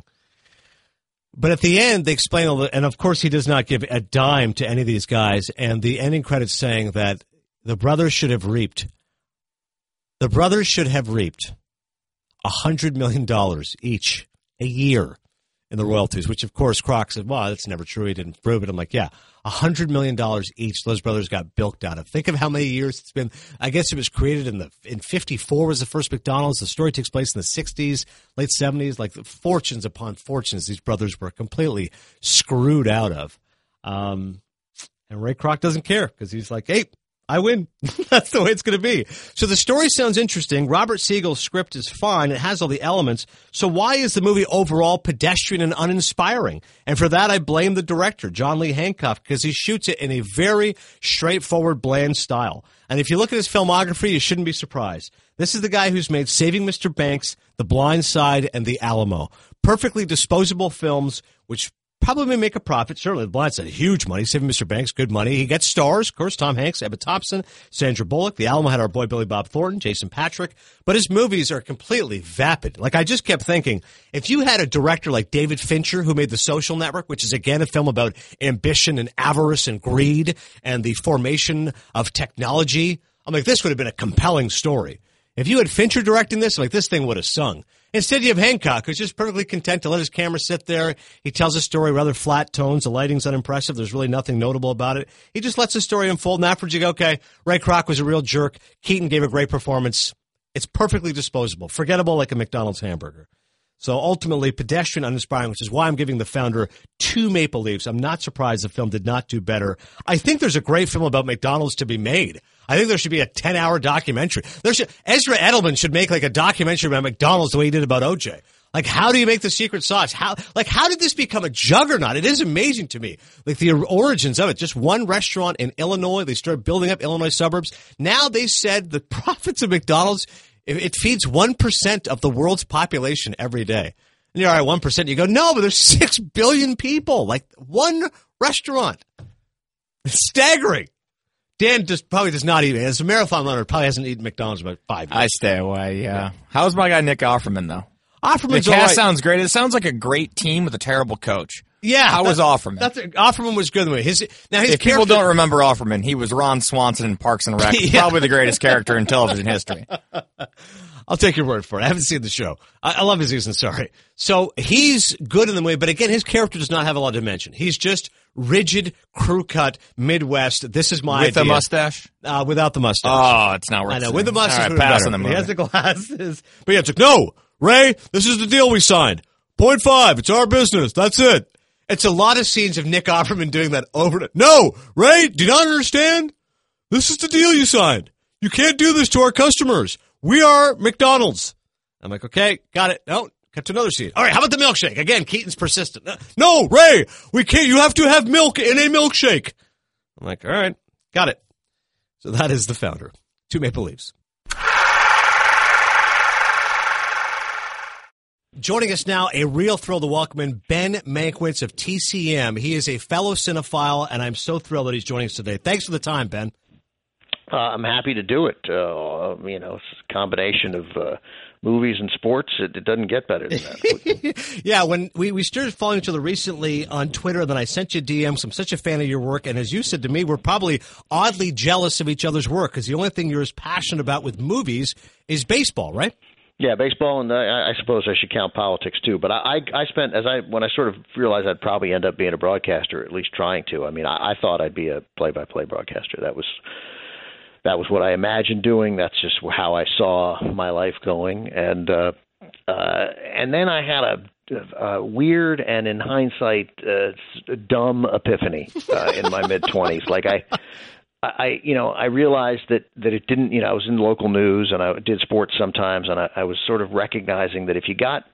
But at the end, they explain, all the, and of course he does not give a dime to any of these guys, and the ending credits saying that the brothers should have reaped, the brothers should have reaped one hundred million dollars each a year in the royalties, which of course Kroc said, well, that's never true. He didn't prove it. I'm like, yeah, one hundred million dollars each those brothers got bilked out of. Think of how many years it's been. I guess it was created in the in fifty-four was the first McDonald's. The story takes place in the sixties, late seventies, like the fortunes upon fortunes these brothers were completely screwed out of. Um, and Ray Kroc doesn't care because he's like, hey, I win. That's the way it's going to be. So the story sounds interesting. Robert Siegel's script is fine. It has all the elements. So why is the movie overall pedestrian and uninspiring? And for that, I blame the director, John Lee Hancock, because he shoots it in a very straightforward, bland style. And if you look at his filmography, you shouldn't be surprised. This is the guy who's made Saving Mister Banks, The Blind Side, and The Alamo. Perfectly disposable films, which probably may make a profit. Certainly, The Blind Side, huge money. Saving Mister Banks, good money. He gets stars, of course, Tom Hanks, Emma Thompson, Sandra Bullock. The Alamo had our boy Billy Bob Thornton, Jason Patrick. But his movies are completely vapid. Like, I just kept thinking, if you had a director like David Fincher, who made The Social Network, which is, again, a film about ambition and avarice and greed and the formation of technology, I'm like, this would have been a compelling story. If you had Fincher directing this, I'm like, this thing would have sung. Instead, you have Hancock, who's just perfectly content to let his camera sit there. He tells a story, rather flat tones. The lighting's unimpressive. There's really nothing notable about it. He just lets the story unfold. And afterwards, you go, okay, Ray Kroc was a real jerk. Keaton gave a great performance. It's perfectly disposable, forgettable like a McDonald's hamburger. So ultimately, pedestrian, uninspiring, which is why I'm giving The Founder two Maple Leafs. I'm not surprised the film did not do better. I think there's a great film about McDonald's to be made. I think there should be a ten-hour documentary. There should, Ezra Edelman should make like a documentary about McDonald's the way he did about O J. Like, how do you make the secret sauce? How, like, how did this become a juggernaut? It is amazing to me. Like, the origins of it. Just one restaurant in Illinois. They started building up Illinois suburbs. Now they said the profits of McDonald's, it feeds one percent of the world's population every day. And you're all right, one percent. You go, no, but there's six billion people. Like, one restaurant. It's staggering. Dan just probably does not eat. As a marathon runner, probably hasn't eaten McDonald's in about five years. I stay away, yeah. yeah. How's my guy Nick Offerman, though? Offerman's the all cast right. sounds great. It sounds like a great team with a terrible coach. Yeah. How was Offerman? That's, Offerman was good. His, now his if people don't remember Offerman, he was Ron Swanson in Parks and Rec. yeah. Probably the greatest character in television history. I'll take your word for it. I haven't seen the show. I, I love his season, sorry. So he's good in the movie, but again, his character does not have a lot of dimension. He's just rigid, crew-cut, Midwest. This is my With idea. a mustache? Uh, without the mustache. Oh, it's not worth it. I know. With the mustache, All right, pass on the movie. movie. He has the glasses. But yeah, it's like, no, Ray, this is the deal we signed. Point five. It's our business. That's it. It's a lot of scenes of Nick Offerman doing that over and No, Ray, do you not understand? This is the deal you signed. You can't do this to our customers. We are McDonald's. I'm like, okay, got it. No, cut to another scene. All right, how about the milkshake? Again, Keaton's persistent. No, Ray, we can't. You have to have milk in a milkshake. I'm like, all right, got it. So that is the founder. Two Maple Leafs. Joining us now, a real thrill to welcome in Ben Mankiewicz of T C M. He is a fellow cinephile, and I'm so thrilled that he's joining us today. Thanks for the time, Ben. Uh, I'm happy to do it. Uh, you know, it's a combination of uh, movies and sports. It, it doesn't get better than that. Yeah, when we, we started following each other recently on Twitter, then I sent you D Ms. I'm such a fan of your work, and as you said to me, we're probably oddly jealous of each other's work because the only thing you're as passionate about with movies is baseball, right? Yeah, baseball, and I, I suppose I should count politics too. But I, I, I spent as I when I sort of realized I'd probably end up being a broadcaster, at least trying to. I mean, I, I thought I'd be a play-by-play broadcaster. That was that was what I imagined doing. That's just how I saw my life going. And uh, uh, and then I had a, a weird and, in hindsight, uh, dumb epiphany uh, in my mid twenties. Like I. I, you know, I realized that, that it didn't, you know, I was in local news and I did sports sometimes, and I, I was sort of recognizing that if you got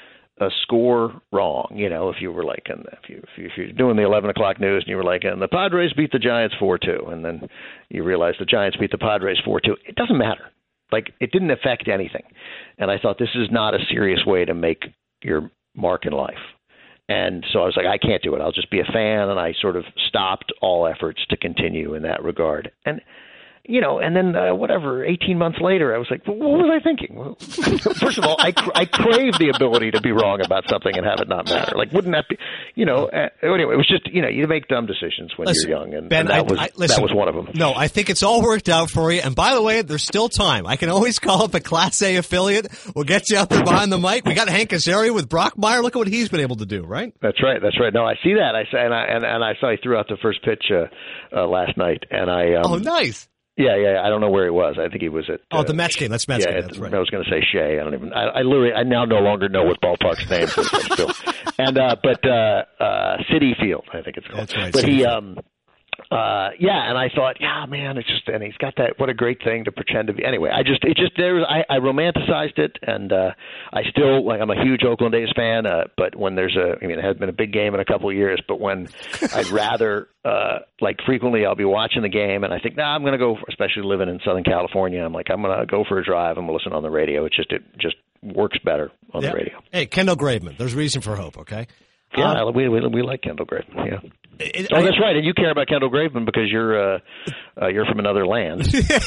a score wrong, you know, if you were like, in, if, you, if, you, if you're doing the eleven o'clock news and you were like, and the Padres beat the Giants four two, and then you realize the Giants beat the Padres four two, it doesn't matter. Like, it didn't affect anything. And I thought, this is not a serious way to make your mark in life. And so I was like, I can't do it. I'll just be a fan. And I sort of stopped all efforts to continue in that regard. And, you know, and then uh, whatever, eighteen months later, I was like, well, what was I thinking? Well, first of all, I, I crave the ability to be wrong about something and have it not matter. Like, wouldn't that be, you know, uh, anyway, it was just, you know, you make dumb decisions when listen, you're young. And, Ben, and that, I, was, I, listen, that was one of them. No, I think it's all worked out for you. And by the way, there's still time. I can always call up a Class A affiliate. We'll get you out there behind the mic. We got Hank Azaria with Brockmeyer. Look at what he's been able to do, right? That's right. That's right. No, I see that. I and I and, and I saw he threw out the first pitch uh, uh, last night. And I. Um, oh, nice. Yeah, yeah. I don't know where he was. I think he was at. Oh, uh, the Mets game. That's Mets yeah, game. That's right. I was going to say Shea. I don't even. I, I literally. I now no longer know what ballpark's name is. Still. And uh, but uh, uh, Citi Field, I think it's called. That's right. But Citi he. Field. um Uh, yeah, and I thought, yeah, man, it's just, and he's got that. What a great thing to pretend to be. Anyway, I just, it just, there was, I, I romanticized it, and uh, I still, like, I'm a huge Oakland A's fan. Uh, but when there's a, I mean, it has been a big game in a couple of years. But when I'd rather, uh, like, frequently, I'll be watching the game, and I think, nah, I'm going to go, for, especially living in Southern California. I'm like, I'm going to go for a drive. I'm going to listen on the radio. It just, it just works better on yeah. the radio. Hey, Kendall Graveman. There's reason for hope. Okay. Yeah, um, we, we we like Kendall Graveman. Yeah. It, oh, I, that's right. And you care about Kendall Graveman because you're uh, uh, you're from another land,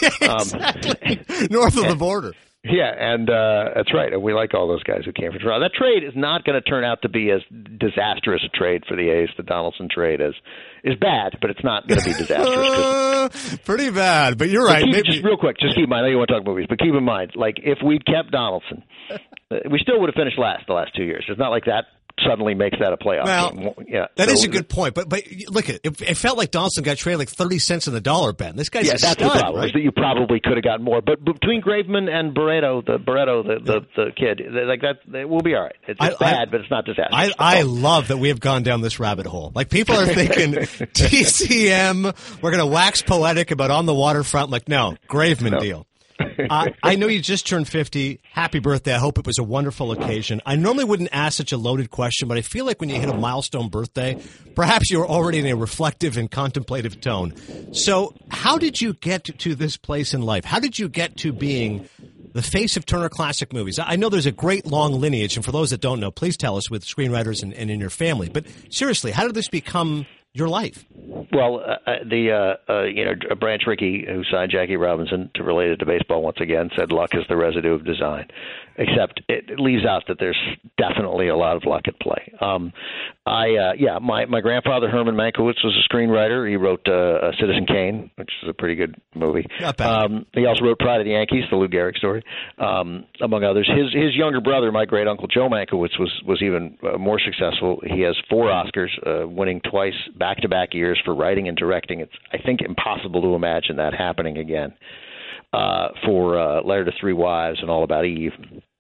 exactly. um, north of the border. Yeah, and uh, that's right. And we like all those guys who came from Toronto. That trade is not going to turn out to be as disastrous a trade for the A's. The Donaldson trade is is bad, but it's not going to be disastrous. uh, pretty bad, but you're but right. Keep, Maybe, just real quick, just keep in mind. I know you want to talk movies, but keep in mind, like if we'd kept Donaldson, we still would have finished last the last two years. It's not like that suddenly makes that a playoff well, game. Yeah, that so, is a good point. But but look, it, it felt like Donaldson got traded like thirty cents in the dollar, Ben. This guy's yeah, a that's stud, the problem. right? Is that you probably could have gotten more. But between Graveman and Barreto, the Barreto, the the, the kid, like that, we'll be all right. It's, it's I, bad, I, but it's not disastrous. I, I love that we have gone down this rabbit hole. Like people are thinking T C M, we're going to wax poetic about on the waterfront. Like no, Graveman no. deal. uh, I know you just turned fifty. Happy birthday. I hope it was a wonderful occasion. I normally wouldn't ask such a loaded question, but I feel like when you hit a milestone birthday, perhaps you're already in a reflective and contemplative tone. So how did you get to this place in life? How did you get to being the face of Turner Classic Movies? I know there's a great long lineage, and for those that don't know, please tell us with screenwriters and, and in your family. But seriously, how did this become your life? Well, uh, the uh, uh, you know Branch Rickey, who signed Jackie Robinson to relate it to baseball once again, said luck is the residue of design. Except it leaves out that there's definitely a lot of luck at play. Um, I uh, yeah, my my grandfather Herman Mankiewicz was a screenwriter. He wrote uh, Citizen Kane, which is a pretty good movie. Not bad. Um, he also wrote Pride of the Yankees, the Lou Gehrig story, um, among others. His his younger brother, my great uncle Joe Mankiewicz, was was even uh, more successful. He has four Oscars, uh, winning twice back to back years for writing and directing. It's I think impossible to imagine that happening again. Uh, for uh, Letter to Three Wives and All About Eve.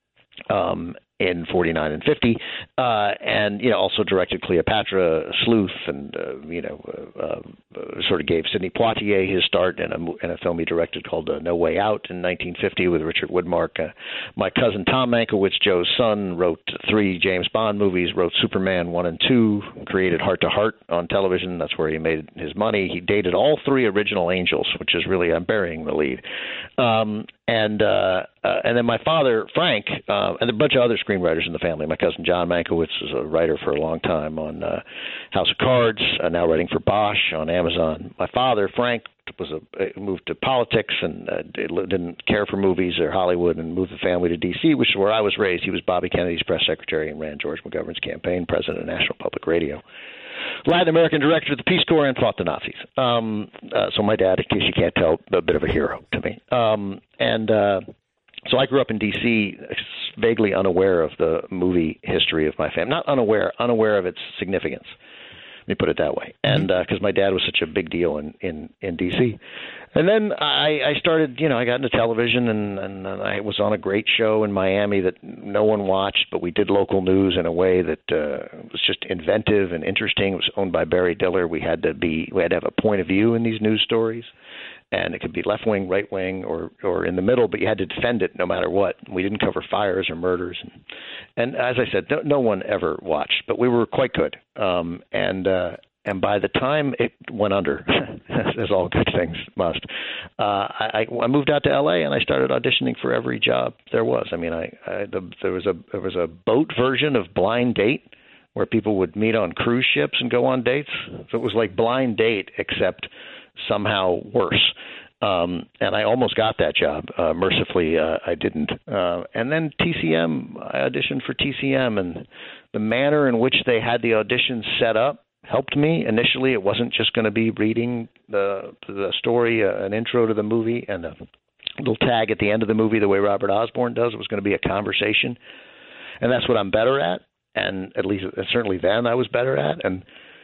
Um, in forty-nine and fifty, uh, and you know also directed Cleopatra, Sleuth, and uh, you know uh, uh, sort of gave Sidney Poitier his start in a in a film he directed called uh, No Way Out in nineteen fifty with Richard Widmark. Uh, my cousin Tom Mankiewicz, Joe's son, wrote three James Bond movies, wrote Superman one and two, created Heart to Heart on television. That's where he made his money. He dated all three original Angels, which is really I'm burying the lead. Um, and uh, uh, and then my father Frank uh, and a bunch of other screenwriters in the family. My cousin John Mankiewicz was a writer for a long time on uh, House of Cards, uh, now writing for Bosch on Amazon. My father Frank was a moved to politics and uh, didn't care for movies or Hollywood and moved the family to D C, which is where I was raised. He was Bobby Kennedy's press secretary and ran George McGovern's campaign, president of National Public Radio. Latin American director of the Peace Corps and fought the Nazis. Um, uh, so my dad, in case you can't tell, a bit of a hero to me. Um, and uh, so I grew up in D C, vaguely unaware of the movie history of my family. Not unaware, unaware of its significance. Let me put it that way. And because uh, my dad was such a big deal in, in, in D C. And then I, I started, you know, I got into television and, and I was on a great show in Miami that no one watched, but we did local news in a way that uh, was just inventive and interesting. It was owned by Barry Diller. We had to be, we had to have a point of view in these news stories. And it could be left wing, right wing, or, or in the middle, but you had to defend it no matter what. We didn't cover fires or murders. And, and as I said, no, no one ever watched, but we were quite good. Um, and uh, and by the time it went under, as all good things must, uh, I, I moved out to L A and I started auditioning for every job there was. I mean, I, I the, there was a there was a boat version of Blind Date where people would meet on cruise ships and go on dates. So it was like Blind Date, except somehow worse. Um, and I almost got that job. Uh, mercifully, uh, I didn't. Uh, and then T C M, I auditioned for T C M, and the manner in which they had the auditions set up helped me. Initially, it wasn't just going to be reading the the story, uh, an intro to the movie, and a little tag at the end of the movie the way Robert Osborne does. It was going to be a conversation. And that's what I'm better at. And at least certainly then I was better at. And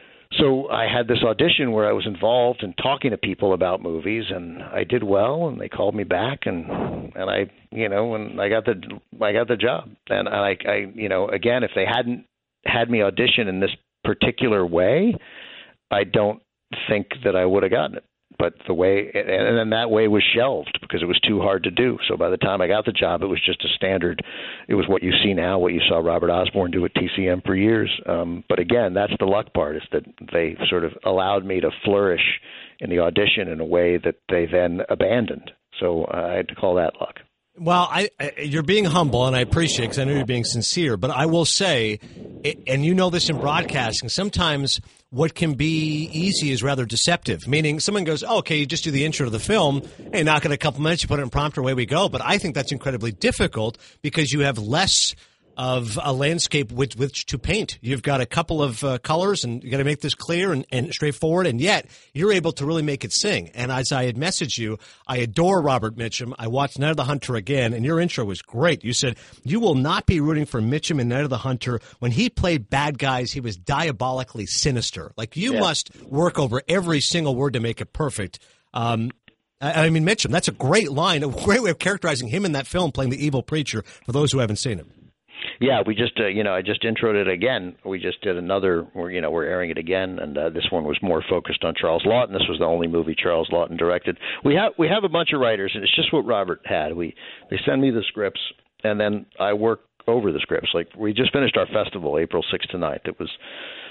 so I had this audition where I was involved in talking to people about movies, and I did well, and they called me back, and and I, you know, and I got the I got the job. And I, I, you know, again, if they hadn't had me audition in this particular way, I don't think that I would have gotten it. But the way, and then that way was shelved because it was too hard to do. So by the time I got the job, it was just a standard. It was what you see now, what you saw Robert Osborne do at T C M for years. Um, but again, that's the luck part, is that they sort of allowed me to flourish in the audition in a way that they then abandoned. So uh, I had to call that luck. Well, I, I, you're being humble, and I appreciate it because I know you're being sincere. But I will say, it, and you know this in broadcasting, sometimes what can be easy is rather deceptive. Meaning, someone goes, oh, "Okay, you just do the intro to the film, hey, knock it a couple minutes, you put it in prompter, away we go." But I think that's incredibly difficult because you have less of a landscape with which to paint. You've got a couple of uh, colors, and you got to make this clear and, and straightforward, and yet you're able to really make it sing. And as I had messaged you, I adore Robert Mitchum. I watched Night of the Hunter again, and your intro was great. You said you will not be rooting for Mitchum in Night of the Hunter. When he played bad guys, he was diabolically sinister. Like, you yeah. must work over every single word to make it perfect. Um, I, I mean, Mitchum, that's a great line, a great way of characterizing him in that film, playing the evil preacher, for those who haven't seen it. Yeah, we just, uh, you know, I just introed it again. We just did another, we're, you know, we're airing it again, and uh, this one was more focused on Charles Laughton. This was the only movie Charles Laughton directed. We have we have a bunch of writers, and it's just what Robert had. We They send me the scripts, and then I work over the scripts. Like, we just finished our festival, April sixth to ninth. It was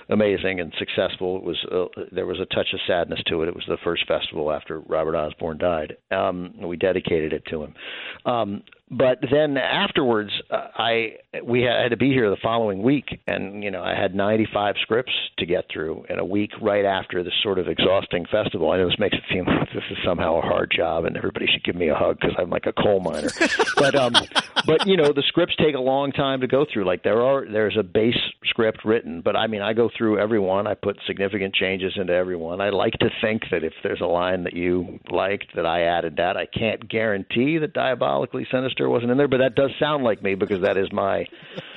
amazing and successful. It was uh, there was a touch of sadness to it. It was the first festival after Robert Osborne died. Um, we dedicated it to him. Um, but then afterwards, uh, I we had to be here the following week, and you know I had ninety-five scripts to get through in a week right after this sort of exhausting festival. I know this makes it seem like this is somehow a hard job, and everybody should give me a hug because I'm like a coal miner. but um, but you know the scripts take a long time to go through. Like there are there's a base script written, but I mean I go through every one. I put significant changes into every one. I like to think that if there's a line that you liked, that I added that. I can't guarantee that Diabolically Sinister wasn't in there, but that does sound like me because that is my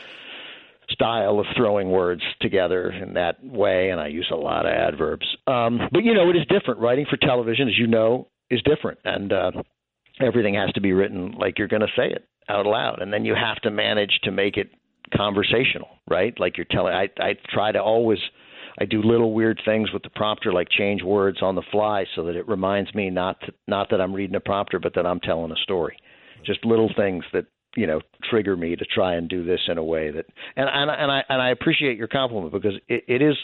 style of throwing words together in that way, and I use a lot of adverbs. Um, but, you know, it is different. Writing for television, as you know, is different, and uh, everything has to be written like you're going to say it out loud, and then you have to manage to make it conversational, right? Like you're telling – I I try to always – I do little weird things with the prompter, like change words on the fly so that it reminds me not to, not that I'm reading a prompter, but that I'm telling a story. Just little things that, you know, trigger me to try and do this in a way that, and and, and I and I appreciate your compliment because it, it is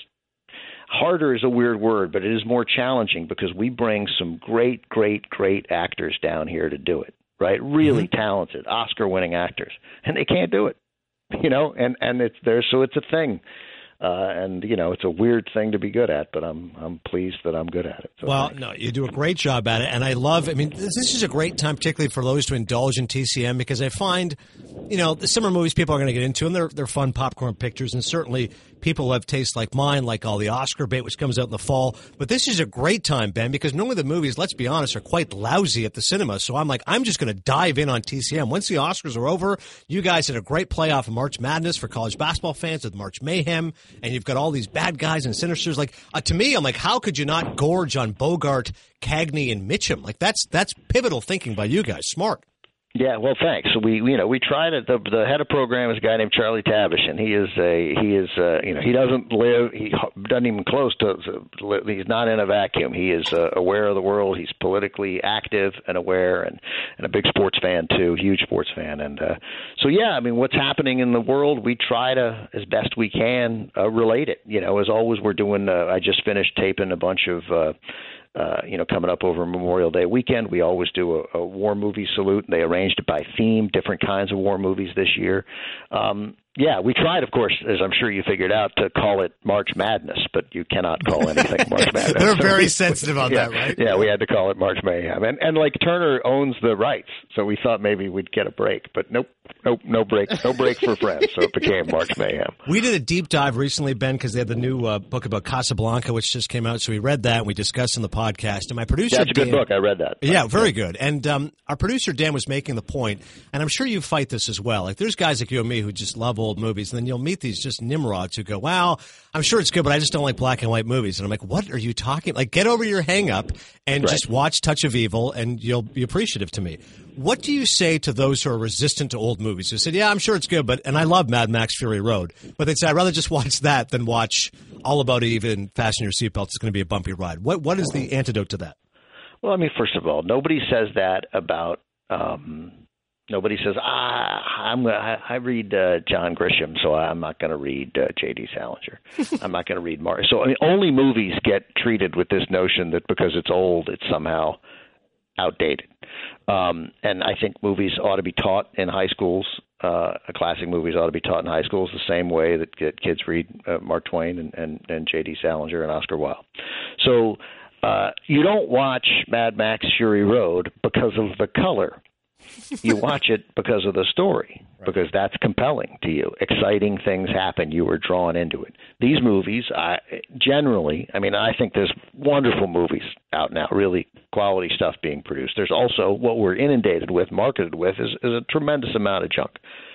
harder is a weird word, but it is more challenging because we bring some great, great, great actors down here to do it, right? Really mm-hmm. talented, Oscar-winning actors, and they can't do it, you know, and and it's there, so it's a thing. Uh, and, you know, it's a weird thing to be good at, but I'm I'm pleased that I'm good at it. So well, thanks. no, you do a great job at it. And I love, I mean, this, this is a great time, particularly for those to indulge in T C M, because I find, you know, the summer movies people are going to get into, and they're, they're fun popcorn pictures. And certainly people who have tastes like mine, like all the Oscar bait, which comes out in the fall. But this is a great time, Ben, because normally the movies, let's be honest, are quite lousy at the cinema. So I'm like, I'm just going to dive in on T C M. Once the Oscars are over, you guys had a great playoff of March Madness for college basketball fans with March Mayhem, and you've got all these bad guys and sinisters. Like, uh, to me, I'm like, how could you not gorge on Bogart, Cagney, and Mitchum? Like, that's that's pivotal thinking by you guys. Smart. Yeah, well, thanks. We, you know, we tried it. The, the head of program is a guy named Charlie Tavish, and he is a he is uh, you know he doesn't live he doesn't even close to he's not in a vacuum. He is uh, aware of the world. He's politically active and aware, and, and a big sports fan too, huge sports fan. And uh, so yeah, I mean, what's happening in the world, we try to as best we can uh, relate it. You know, as always, we're doing. Uh, I just finished taping a bunch of. Uh, Uh, you know, coming up over Memorial Day weekend, we always do a, a war movie salute. They arranged it by theme, different kinds of war movies this year. Um, yeah, we tried, of course, as I'm sure you figured out, to call it March Madness, but you cannot call anything March Madness. They're so very we, sensitive on yeah, that, right? Yeah, we had to call it March Mayhem. And, and like Turner owns the rights, so we thought maybe we'd get a break, but nope, nope, no break, no break for friends, so it became March Mayhem. We did a deep dive recently, Ben, because they had the new uh, book about Casablanca, which just came out, so we read that and we discussed in the podcast. And my producer, That's a good Dan, book. I read that. Yeah, very good. And um, our producer, Dan, was making the point, and I'm sure you fight this as well. Like, there's guys like you and me who just love old movies, and then you'll meet these just nimrods who go, wow, I'm sure it's good, but I just don't like black and white movies. And I'm like, what are you talking? Like, get over your hang up and right. just watch Touch of Evil, and you'll be appreciative to me. What do you say to those who are resistant to old movies? Who said, yeah, I'm sure it's good, but and I love Mad Max Fury Road, but they'd say, I'd rather just watch that than watch All About Eve and Fasten Your Seatbelts. It's going to be a bumpy ride. What What is the antidote to that? Well, I mean, first of all, nobody says that about um, nobody says, ah, I'm I, I read uh, John Grisham, so I'm not going to read uh, J D Salinger. I'm not going to read Mark. So I mean, only movies get treated with this notion that because it's old, it's somehow outdated. Um, and I think movies ought to be taught in high schools. Uh, classic movies ought to be taught in high schools the same way that kids read uh, Mark Twain and, and, and J D Salinger and Oscar Wilde. So uh, you don't watch Mad Max Fury Road because of the color. You watch it because of the story, because that's compelling to you. Exciting things happen. You were drawn into it. These movies, I, generally, I mean, I think there's wonderful movies out now, really quality stuff being produced. There's also what we're inundated with, marketed with, is, is a tremendous amount of junk.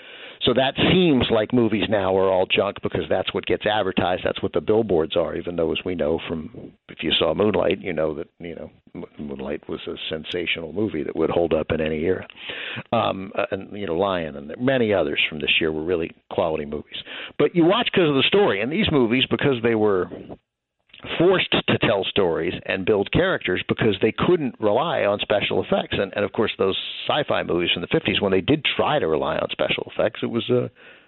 So that seems like movies now are all junk because that's what gets advertised. That's what the billboards are, even though, as we know from, if you saw Moonlight, you know that, you know, Moonlight was a sensational movie that would hold up in any era. Um, and, you know, Lion and many others from this year were really quality movies. But you watch because of the story. And these movies, because they were forced to tell stories and build characters because they couldn't rely on special effects. And, and of course, those sci-fi movies from the fifties, when they did try to rely on special effects, it was a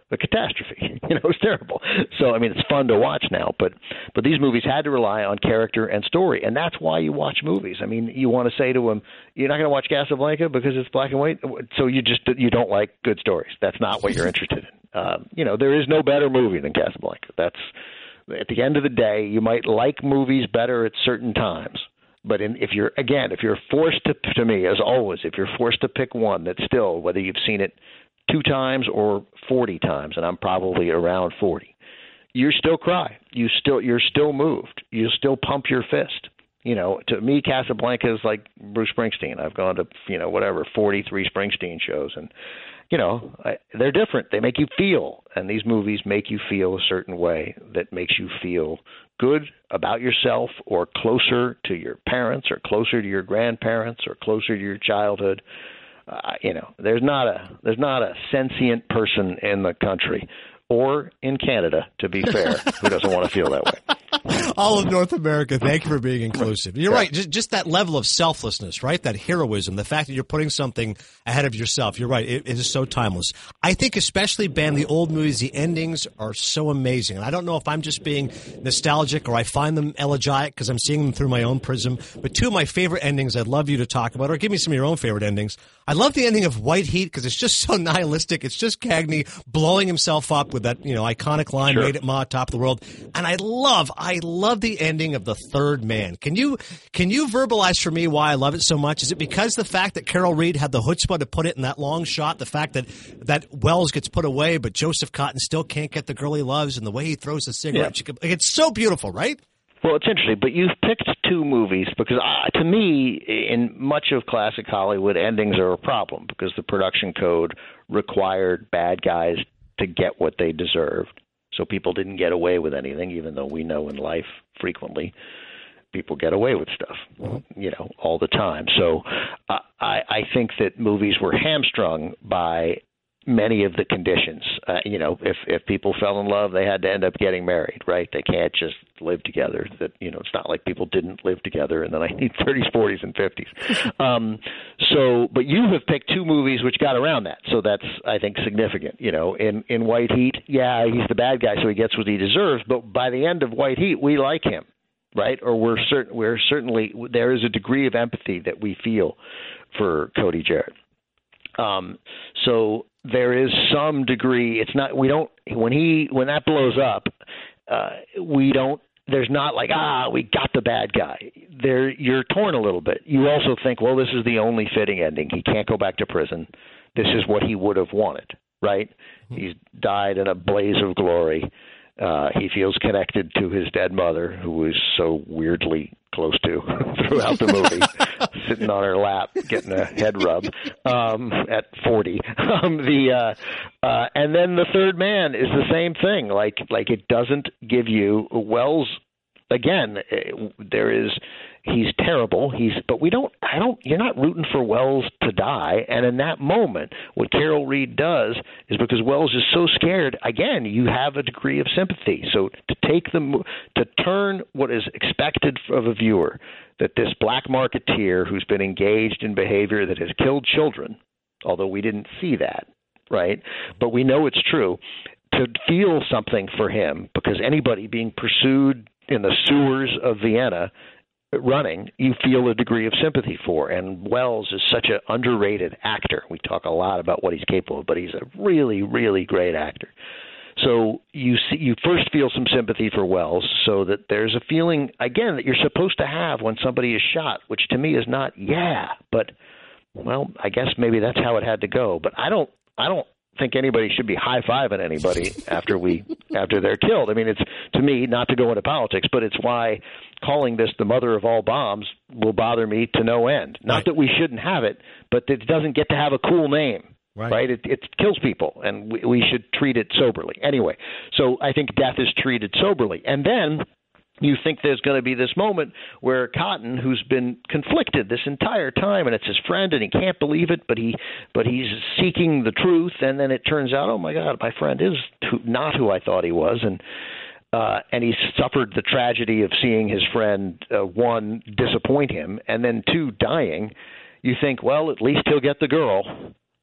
a catastrophe. You know, it was terrible. So, I mean, it's fun to watch now, but but these movies had to rely on character and story, and that's why you watch movies. I mean, you want to say to them, you're not going to watch Casablanca because it's black and white, so you just you don't like good stories. That's not what you're interested in. Um, you know, there is no better movie than Casablanca. That's at the end of the day, you might like movies better at certain times. But in, if you're, again, if you're forced to, to me, as always, if you're forced to pick one that still, whether you've seen it two times or forty times, and I'm probably around forty, you still cry. You still, you're still moved. You still pump your fist. You know, to me, Casablanca is like Bruce Springsteen. I've gone to, you know, whatever, forty-three Springsteen shows, and, you know, I, they're different. They make you feel, and these movies make you feel a certain way that makes you feel good about yourself or closer to your parents or closer to your grandparents or closer to your childhood. Uh, you know, there's not a there's not a sentient person in the country or in Canada, to be fair, who doesn't want to feel that way. All of North America, thank you for being inclusive. You're yeah. right. Just, just that level of selflessness, right? That heroism, the fact that you're putting something ahead of yourself. You're right. It, it is so timeless. I think especially, Ben, the old movies, the endings are so amazing. And I don't know if I'm just being nostalgic or I find them elegiac because I'm seeing them through my own prism. But two of my favorite endings I'd love you to talk about, or give me some of your own favorite endings. I love the ending of White Heat because it's just so nihilistic. It's just Cagney blowing himself up with that, you know, iconic line, sure. Made it Ma, top of the world. And I love, I love the ending of The Third Man. Can you can you verbalize for me why I love it so much? Is it because the fact that Carol Reed had the chutzpah to put it in that long shot, the fact that, that Wells gets put away, but Joseph Cotton still can't get the girl he loves, and the way he throws the cigarette? Yeah. Could, it's so beautiful, right? Well, it's interesting, but you've picked two movies because, uh, to me, in much of classic Hollywood, endings are a problem because the production code required bad guys to get what they deserved. So people didn't get away with anything, even though we know in life frequently people get away with stuff, you know, all the time. So uh, I, I think that movies were hamstrung by many of the conditions. Uh, you know, if if people fell in love, they had to end up getting married, right? They can't just live together. That, you know, it's not like people didn't live together in the nineteen thirties, forties, and fifties. Um, so, but you have picked two movies which got around that, so that's, I think, significant. You know, in in White Heat, yeah, he's the bad guy, so he gets what he deserves. But by the end of White Heat, we like him, right? Or we're certain we're certainly there is a degree of empathy that we feel for Cody Jarrett. Um, so there is some degree. It's not. We don't. When he when that blows up, uh, we don't. There's not like, ah, we got the bad guy. There, you're torn a little bit. You also think, well, this is the only fitting ending. He can't go back to prison. This is what he would have wanted, right? Mm-hmm. He's died in a blaze of glory. Uh, he feels connected to his dead mother, who was so weirdly close to throughout the movie, sitting on her lap, getting a head rub um, at forty. Um, the uh, uh, and then the third man is the same thing. Like like it doesn't give you Wells. Again, there is he's terrible. He's but we don't. I don't. You're not rooting for Wells to die. And in that moment, what Carol Reed does is because Wells is so scared. Again, you have a degree of sympathy. So to take the to turn what is expected of a viewer, that this black marketeer who's been engaged in behavior that has killed children, although we didn't see that, right? But we know it's true. To feel something for him, because anybody being pursued in the sewers of Vienna running, you feel a degree of sympathy for. And Wells is such an underrated actor. We talk a lot about what he's capable of, but he's a really, really great actor. So you see, you first feel some sympathy for Wells, so that there's a feeling, again, that you're supposed to have when somebody is shot, which to me is not, yeah, but, well, I guess maybe that's how it had to go. But I don't, I don't, think anybody should be high-fiving anybody after we after they're killed. I mean, it's, to me, not to go into politics, but it's why calling this the mother of all bombs will bother me to no end. Not right. that we shouldn't have it, but it doesn't get to have a cool name, right? right? It, it kills people, and we, we should treat it soberly. Anyway, so I think death is treated soberly. And then you think there's going to be this moment where Cotton, who's been conflicted this entire time, and it's his friend, and he can't believe it, but he, but he's seeking the truth, and then it turns out, oh my God, my friend is who, not who I thought he was, and uh, and he's suffered the tragedy of seeing his friend, uh, one, disappoint him, and then two, dying. You think, well, at least he'll get the girl.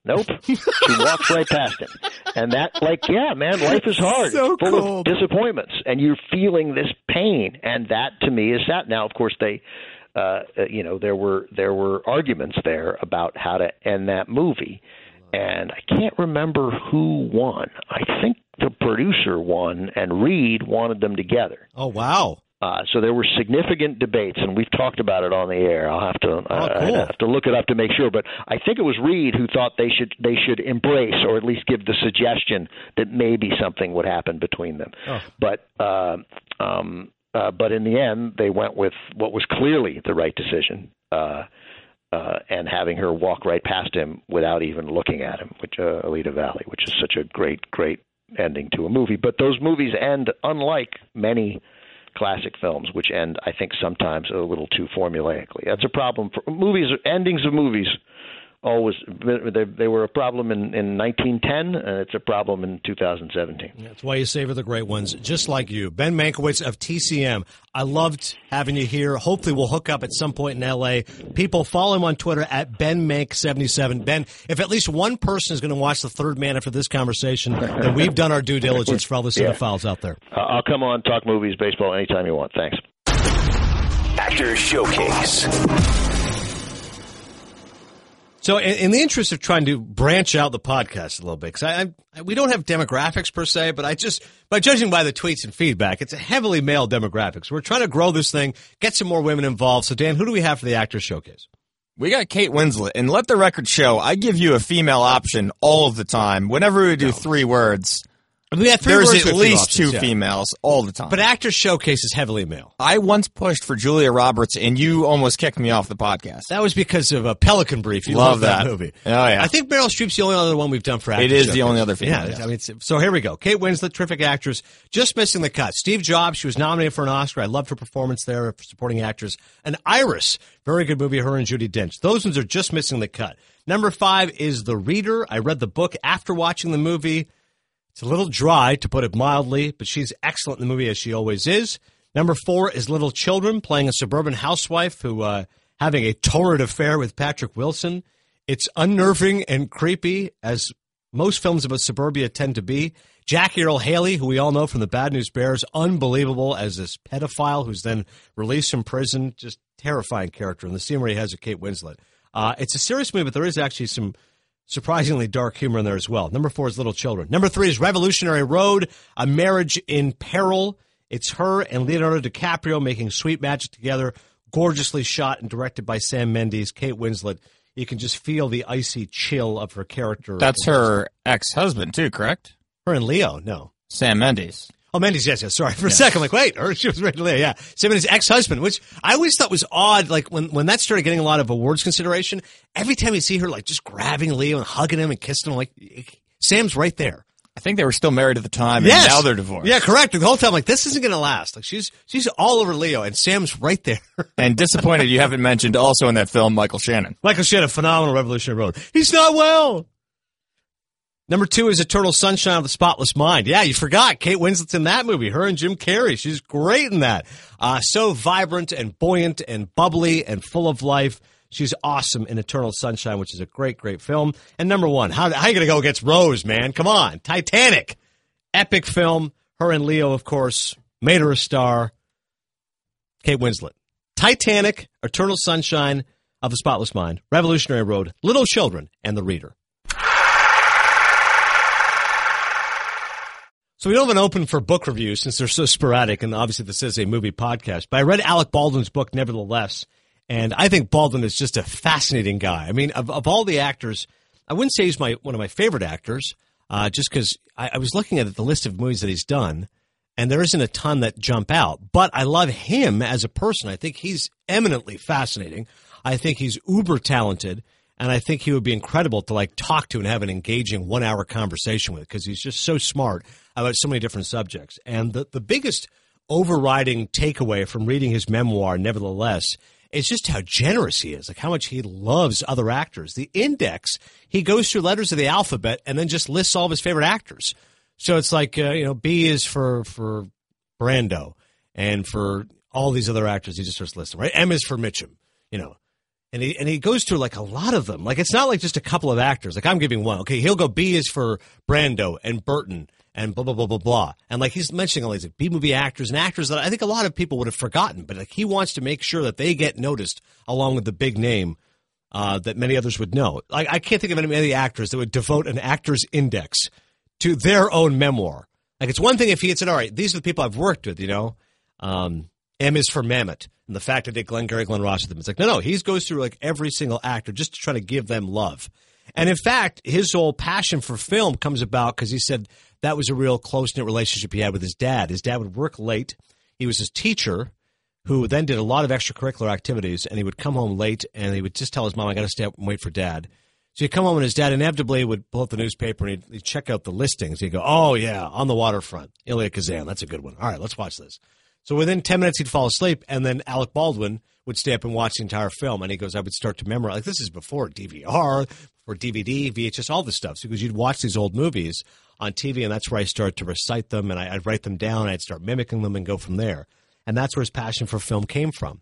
Nope. She walks right past him. And that, like, yeah, man, life is hard. So it's full cool. of disappointments. And you're feeling this pain. And that, to me, is sad. Now, of course, they, uh, you know, there were there were arguments there about how to end that movie. And I can't remember who won. I think the producer won, and Reed wanted them together. Oh, wow. Uh, so there were significant debates, and we've talked about it on the air. I'll have to uh, oh, cool. I'd have to look it up to make sure, but I think it was Reed who thought they should they should embrace, or at least give the suggestion that maybe something would happen between them. Oh. But uh, um, uh, but in the end, they went with what was clearly the right decision, uh, uh, and having her walk right past him without even looking at him, which uh, Alita Valley, which is such a great great ending to a movie. But those movies end unlike many classic films, which end, I think, sometimes a little too formulaically. That's a problem for movies. Endings of movies always they, they were a problem in, in nineteen ten, and it's a problem in two thousand seventeen. That's why you savor the great ones, just like you. Ben Mankiewicz of T C M. I loved having you here. Hopefully we'll hook up at some point in L A. People, follow him on Twitter at Ben Mank seventy-seven. Ben, if at least one person is going to watch The Third Man after this conversation, then we've done our due diligence for all the cinephiles yeah. out there. Uh, I'll come on, talk movies, baseball, anytime you want. Thanks. Actors Showcase. So in, in the interest of trying to branch out the podcast a little bit, because I, I, we don't have demographics per se, but I just, by judging by the tweets and feedback, it's a heavily male demographics. We're trying to grow this thing, get some more women involved. So Dan, who do we have for the Actors Showcase? We got Kate Winslet, and let the record show, I give you a female option all of the time. Whenever we do no. three words, we have three there's words at least options, two yeah. females all the time. But Actors Showcase is heavily male. I once pushed for Julia Roberts, and you almost kicked me off the podcast. That was because of a Pelican Brief. You love, love that. that movie. Oh, yeah. I think Meryl Streep's the only other one we've done for Actors It is Showcase. the only other female. Yeah, yes. I mean, it's, so here we go. Kate Winslet, terrific actress, just missing the cut. Steve Jobs, she was nominated for an Oscar. I loved her performance there for supporting actress. And Iris, very good movie, her and Judi Dench. Those ones are just missing the cut. Number five is The Reader. I read the book after watching the movie. It's a little dry, to put it mildly, but she's excellent in the movie, as she always is. Number four is Little Children, playing a suburban housewife who uh, having a torrid affair with Patrick Wilson. It's unnerving and creepy, as most films about suburbia tend to be. Jackie Earle Haley, who we all know from the Bad News Bears, unbelievable as this pedophile who's then released from prison. Just terrifying character. And the scene where he has a Kate Winslet. Uh, it's a serious movie, but there is actually some surprisingly dark humor in there as well. Number four is Little Children. Number three is Revolutionary Road, A Marriage in Peril. It's her and Leonardo DiCaprio making sweet magic together. Gorgeously shot and directed by Sam Mendes. Kate Winslet. You can just feel the icy chill of her character. That's her ex-husband, too, correct? Her and Leo, no. Sam Mendes. Oh, Mendes, yes, yes. Sorry. For a yes. second, I'm like, wait, her, she was right Leo, yeah. Sam Mendes' ex-husband, which I always thought was odd. Like, when, when that started getting a lot of awards consideration, every time you see her, like, just grabbing Leo and hugging him and kissing him, like, Sam's right there. I think they were still married at the time, and yes. now they're divorced. Yeah, correct. The whole time, like, this isn't going to last. Like, she's she's all over Leo, and Sam's right there. And disappointed you haven't mentioned also in that film Michael Shannon. Michael Shannon, phenomenal Revolutionary Road. He's not well. Number two is Eternal Sunshine of the Spotless Mind. Yeah, you forgot. Kate Winslet's in that movie. Her and Jim Carrey. She's great in that. Uh, so vibrant and buoyant and bubbly and full of life. She's awesome in Eternal Sunshine, which is a great, great film. And number one, how, how are you going to go against Rose, man? Come on. Titanic. Epic film. Her and Leo, of course, made her a star. Kate Winslet. Titanic, Eternal Sunshine of the Spotless Mind, Revolutionary Road, Little Children, and The Reader. So we don't have an open for book reviews since they're so sporadic, and obviously this is a movie podcast. But I read Alec Baldwin's book, nevertheless, and I think Baldwin is just a fascinating guy. I mean, of, of all the actors, I wouldn't say he's my one of my favorite actors, uh, just because I, I was looking at the list of movies that he's done, and there isn't a ton that jump out. But I love him as a person. I think he's eminently fascinating. I think he's uber talented. And I think he would be incredible to, like, talk to and have an engaging one-hour conversation with, because he's just so smart about so many different subjects. And the, the biggest overriding takeaway from reading his memoir, nevertheless, is just how generous he is, like how much he loves other actors. The Index, he goes through letters of the alphabet and then just lists all of his favorite actors. So it's like, uh, you know, B is for, for Brando, and for all these other actors, he just starts listing, right? M is for Mitchum, you know. And he and he goes through like a lot of them. Like it's not like just a couple of actors. Like I'm giving one. Okay, he'll go B is for Brando and Burton and blah blah blah blah blah. And like he's mentioning all these like, B movie actors and actors that I think a lot of people would have forgotten. But like he wants to make sure that they get noticed along with the big name uh, that many others would know. Like I can't think of any of the actors that would devote an actor's index to their own memoir. Like it's one thing if he had said, all right, these are the people I've worked with, you know. Um, M is for Mammoth. And the fact that they Glenn Gary, Glenn Ross with them. It's like, no, no, he goes through like every single actor just to try to give them love. And in fact, his whole passion for film comes about because he said that was a real close-knit relationship he had with his dad. His dad would work late. He was his teacher who then did a lot of extracurricular activities, and he would come home late, and he would just tell his mom, I got to stay up and wait for Dad. So he'd come home, and his dad inevitably would pull up the newspaper, and he'd, he'd check out the listings. He'd go, oh, yeah, On the Waterfront, Elia Kazan, that's a good one. All right, let's watch this. So within ten minutes, he'd fall asleep, and then Alec Baldwin would stay up and watch the entire film. And he goes, I would start to memorize. Like, this is before D V R, before D V D, V H S, all this stuff. So because you'd watch these old movies on T V, and that's where I started to recite them, and I, I'd write them down, I'd start mimicking them and go from there. And that's where his passion for film came from.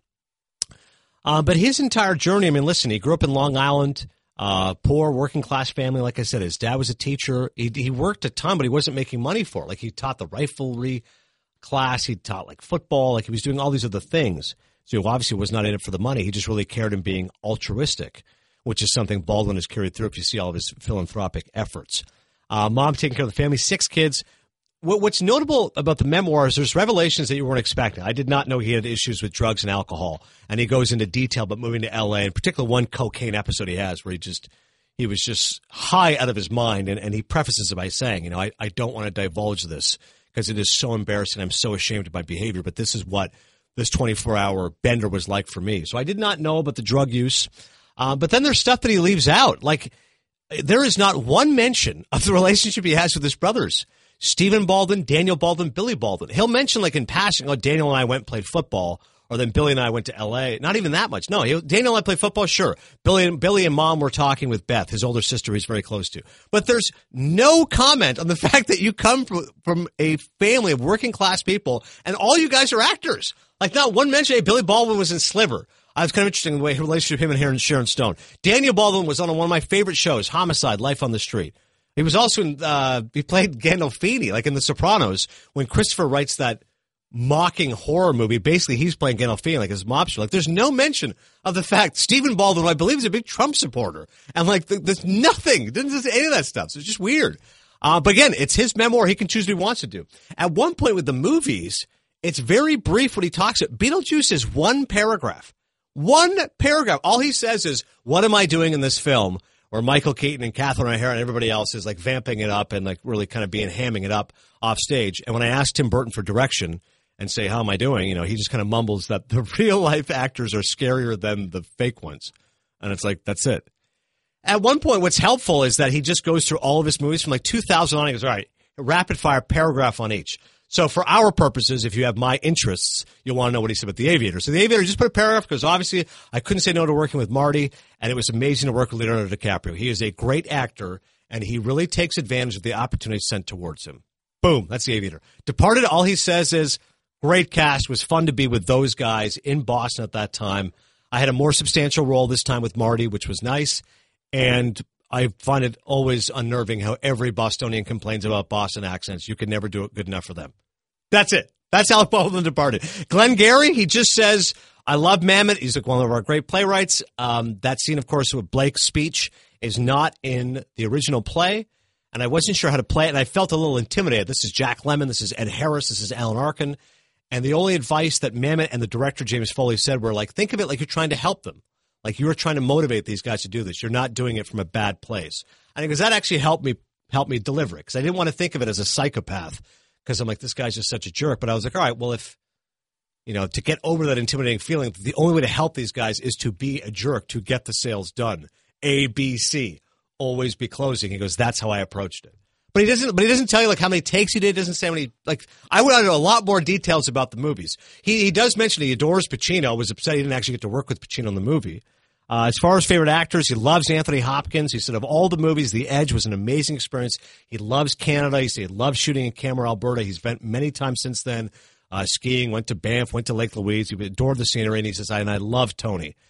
Uh, but his entire journey, I mean, listen, he grew up in Long Island, uh, poor working-class family. Like I said, his dad was a teacher. He, he worked a ton, but he wasn't making money for it. Like, he taught the riflery class. He taught like football. Like he was doing all these other things. So he obviously was not in it for the money. He just really cared in being altruistic, which is something Baldwin has carried through if you see all of his philanthropic efforts. Uh, mom taking care of the family, six kids. What, what's notable about the memoirs, there's revelations that you weren't expecting. I did not know he had issues with drugs and alcohol. And he goes into detail about moving to L A, in particular one cocaine episode he has where he just he was just high out of his mind. And, and he prefaces it by saying, you know, I, I don't want to divulge this, because it is so embarrassing. I'm so ashamed of my behavior, but this is what this twenty-four hour bender was like for me. So I did not know about the drug use. Uh, but then there's stuff that he leaves out. Like, there is not one mention of the relationship he has with his brothers. Stephen Baldwin, Daniel Baldwin, Billy Baldwin. He'll mention, like, in passing, oh, Daniel and I went and played football, or then Billy and I went to L A. Not even that much. No, he, Daniel and I played football, sure. Billy and, Billy and Mom were talking with Beth, his older sister he's very close to. But there's no comment on the fact that you come from, from a family of working-class people, and all you guys are actors. Like, not one mention, hey, Billy Baldwin was in Sliver. I was kind of interesting the way his relationship him and Sharon Stone. Daniel Baldwin was on one of my favorite shows, Homicide, Life on the Street. He was also in, uh, he played Gandolfini, like in The Sopranos, when Christopher writes that mocking horror movie. Basically, he's playing Gandolfini, like his mobster. Like, there's no mention of the fact Stephen Baldwin, I believe, is a big Trump supporter. And, like, there's nothing. Didn't say any of that stuff. So it's just weird. Uh, but again, it's his memoir. He can choose what he wants to do. At one point with the movies, it's very brief what he talks about. Beetlejuice is one paragraph. One paragraph. All he says is, what am I doing in this film? Where Michael Keaton and Catherine O'Hara and everybody else is like vamping it up and like really kind of being hamming it up off stage. And when I asked Tim Burton for direction and say, how am I doing? You know, he just kind of mumbles that the real life actors are scarier than the fake ones. And it's like, that's it. At one point, what's helpful is that he just goes through all of his movies from like two thousand on. He goes, all right, rapid fire paragraph on each. So for our purposes, if you have my interests, you'll want to know what he said about The Aviator. So The Aviator, just put a paragraph because obviously I couldn't say no to working with Marty, and it was amazing to work with Leonardo DiCaprio. He is a great actor, and he really takes advantage of the opportunity sent towards him. Boom, that's The Aviator. Departed, all he says is, great cast, was fun to be with those guys in Boston at that time. I had a more substantial role this time with Marty, which was nice, and I find it always unnerving how every Bostonian complains about Boston accents. You can never do it good enough for them. That's it. That's Alec Baldwin departed. Glenn Gary, he just says, I love Mamet. He's like one of our great playwrights. Um, that scene, of course, with Blake's speech is not in the original play, and I wasn't sure how to play it, and I felt a little intimidated. This is Jack Lemmon. This is Ed Harris. This is Alan Arkin. And the only advice that Mamet and the director, James Foley, said were like, think of it like you're trying to help them. Like you were trying to motivate these guys to do this. You're not doing it from a bad place. I think because that actually helped me help me deliver it because I didn't want to think of it as a psychopath because I'm like, this guy's just such a jerk. But I was like, all right, well, if, you know, to get over that intimidating feeling, the only way to help these guys is to be a jerk to get the sales done. A, B, C. Always be closing. He goes, that's how I approached it. But he doesn't. But he doesn't tell you like how many takes he did. He doesn't say how many. Like I would know a lot more details about the movies. He he does mention he adores Pacino. Was upset he didn't actually get to work with Pacino in the movie. Uh, as far as favorite actors, he loves Anthony Hopkins. He said of all the movies, The Edge was an amazing experience. He loves Canada. He said he loves shooting in Camera, Alberta. He's been many times since then uh, skiing. Went to Banff. Went to Lake Louise. He adored the scenery. And he says, and I love Tony.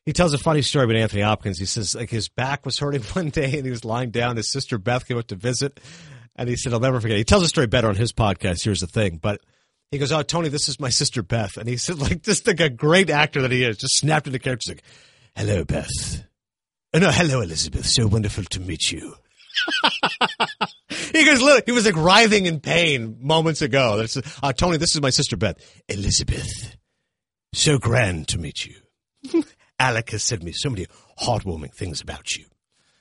He tells a funny story about Anthony Hopkins. He says like his back was hurting one day and he was lying down. His sister Beth came up to visit, and he said, I'll never forget. He tells a story better on his podcast. Here's the thing. But he goes, oh, Tony, this is my sister Beth. And he said, like, just like a great actor that he is, just snapped into character. He's like, hello, Beth. Oh, no, hello, Elizabeth. So wonderful to meet you. He goes, look, he was like writhing in pain moments ago. That's, uh, Tony, this is my sister Beth. Elizabeth, so grand to meet you. Alec has said me so many heartwarming things about you.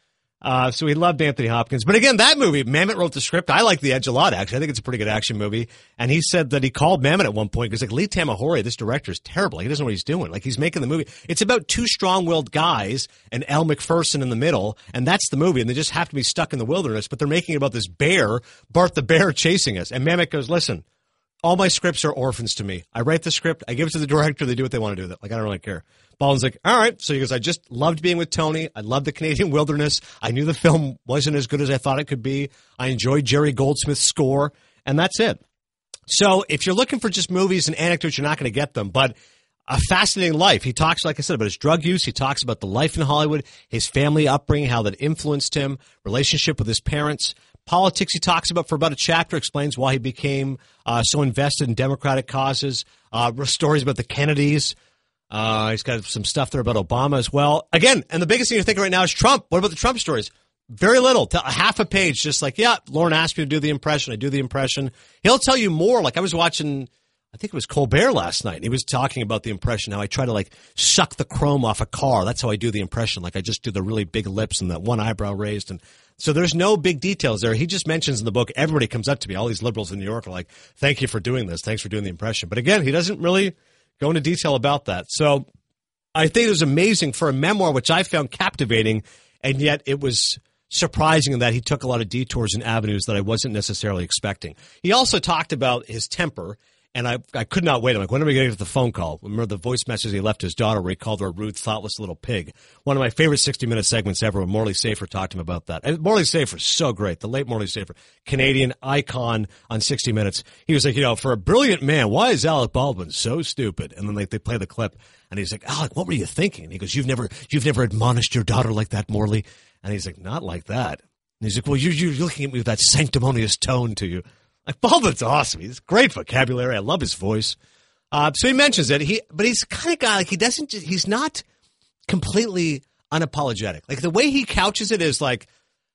Uh, so he loved Anthony Hopkins. But again, that movie, Mamet wrote the script. I like The Edge a lot, actually. I think it's a pretty good action movie. And he said that he called Mamet at one point because, like, Lee Tamahori, this director, is terrible. He doesn't know what he's doing. Like, he's making the movie. It's about two strong-willed guys and Elle Macpherson in the middle, and that's the movie. And they just have to be stuck in the wilderness, but they're making it about this bear, Bart the bear, chasing us. And Mamet goes, listen, all my scripts are orphans to me. I write the script. I give it to the director. They do what they want to do with it. Like, I don't really care. Baldwin's like, all right. So he goes, I just loved being with Tony. I loved the Canadian wilderness. I knew the film wasn't as good as I thought it could be. I enjoyed Jerry Goldsmith's score, and that's it. So if you're looking for just movies and anecdotes, you're not going to get them. But a fascinating life. He talks, like I said, about his drug use. He talks about the life in Hollywood, his family upbringing, how that influenced him, relationship with his parents. Politics he talks about for about a chapter, explains why he became uh, so invested in Democratic causes. Uh, stories about the Kennedys. Uh, he's got some stuff there about Obama as well. Again, and the biggest thing you're thinking right now is Trump. What about the Trump stories? Very little. T- half a page, just like, yeah, Lauren asked me to do the impression. I do the impression. He'll tell you more. Like I was watching, I think it was Colbert last night. And he was talking about the impression, how I try to like suck the chrome off a car. That's how I do the impression. Like I just do the really big lips and that one eyebrow raised. And so there's no big details there. He just mentions in the book, everybody comes up to me. All these liberals in New York are like, thank you for doing this. Thanks for doing the impression. But again, he doesn't really go into detail about that. So I think it was amazing for a memoir, which I found captivating, and yet it was surprising in that he took a lot of detours and avenues that I wasn't necessarily expecting. He also talked about his temper, and I I could not wait. I'm like, when are we going to get the phone call? Remember the voice message he left his daughter where he called her a rude, thoughtless little pig. One of my favorite sixty-minute segments ever when Morley Safer talked to him about that. And Morley Safer is so great. The late Morley Safer, Canadian icon on sixty minutes. He was like, you know, for a brilliant man, why is Alec Baldwin so stupid? And then like, they play the clip, and he's like, Alec, what were you thinking? And he goes, you've never you've never admonished your daughter like that, Morley. And he's like, not like that. And he's like, well, you're, you're looking at me with that sanctimonious tone to you. Like, Baldwin's awesome. He's great vocabulary. I love his voice. Uh, so he mentions it. He, but he's the kind of guy, like, he doesn't, just, he's not completely unapologetic. Like, the way he couches it is like,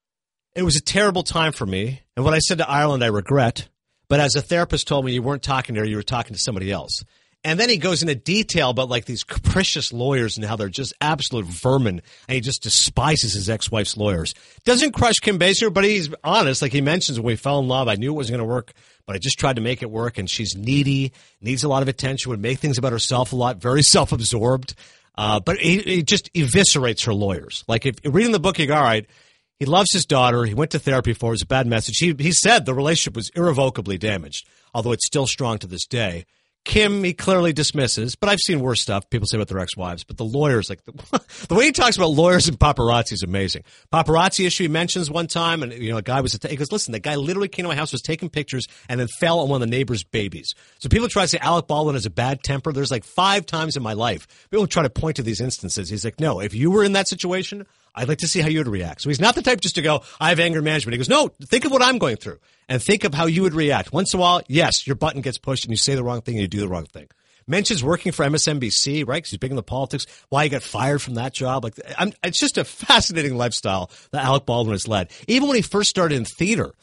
it was a terrible time for me. And what I said to Ireland, I regret. But as a therapist told me, you weren't talking to her, you were talking to somebody else. And then he goes into detail about like these capricious lawyers and how they're just absolute vermin, and he just despises his ex-wife's lawyers. Doesn't crush Kim Basinger, but he's honest. Like he mentions when we fell in love, I knew it wasn't going to work, but I just tried to make it work. And she's needy, needs a lot of attention, would make things about herself a lot, very self-absorbed. Uh, but he, he just eviscerates her lawyers. Like if reading the book, you go, all right, he loves his daughter. He went to therapy for her. It was a bad message. He, he said the relationship was irrevocably damaged, although it's still strong to this day. Kim, he clearly dismisses, but I've seen worse stuff people say about their ex-wives. But the lawyers, like the, the way he talks about lawyers and paparazzi is amazing. Paparazzi issue he mentions one time, and you know, a guy was, he goes, listen, that guy literally came to my house, was taking pictures, and then fell on one of the neighbor's babies. So people try to say Alec Baldwin has a bad temper. There's like five times in my life, people try to point to these instances. He's like, no, if you were in that situation, I'd like to see how you would react. So he's not the type just to go, I have anger management. He goes, no, think of what I'm going through and think of how you would react. Once in a while, yes, your button gets pushed and you say the wrong thing and you do the wrong thing. Mentions working for M S N B C, right? Because he's big into politics. Why he got fired from that job. Like, I'm, it's just a fascinating lifestyle that Alec Baldwin has led. Even when he first started in theater,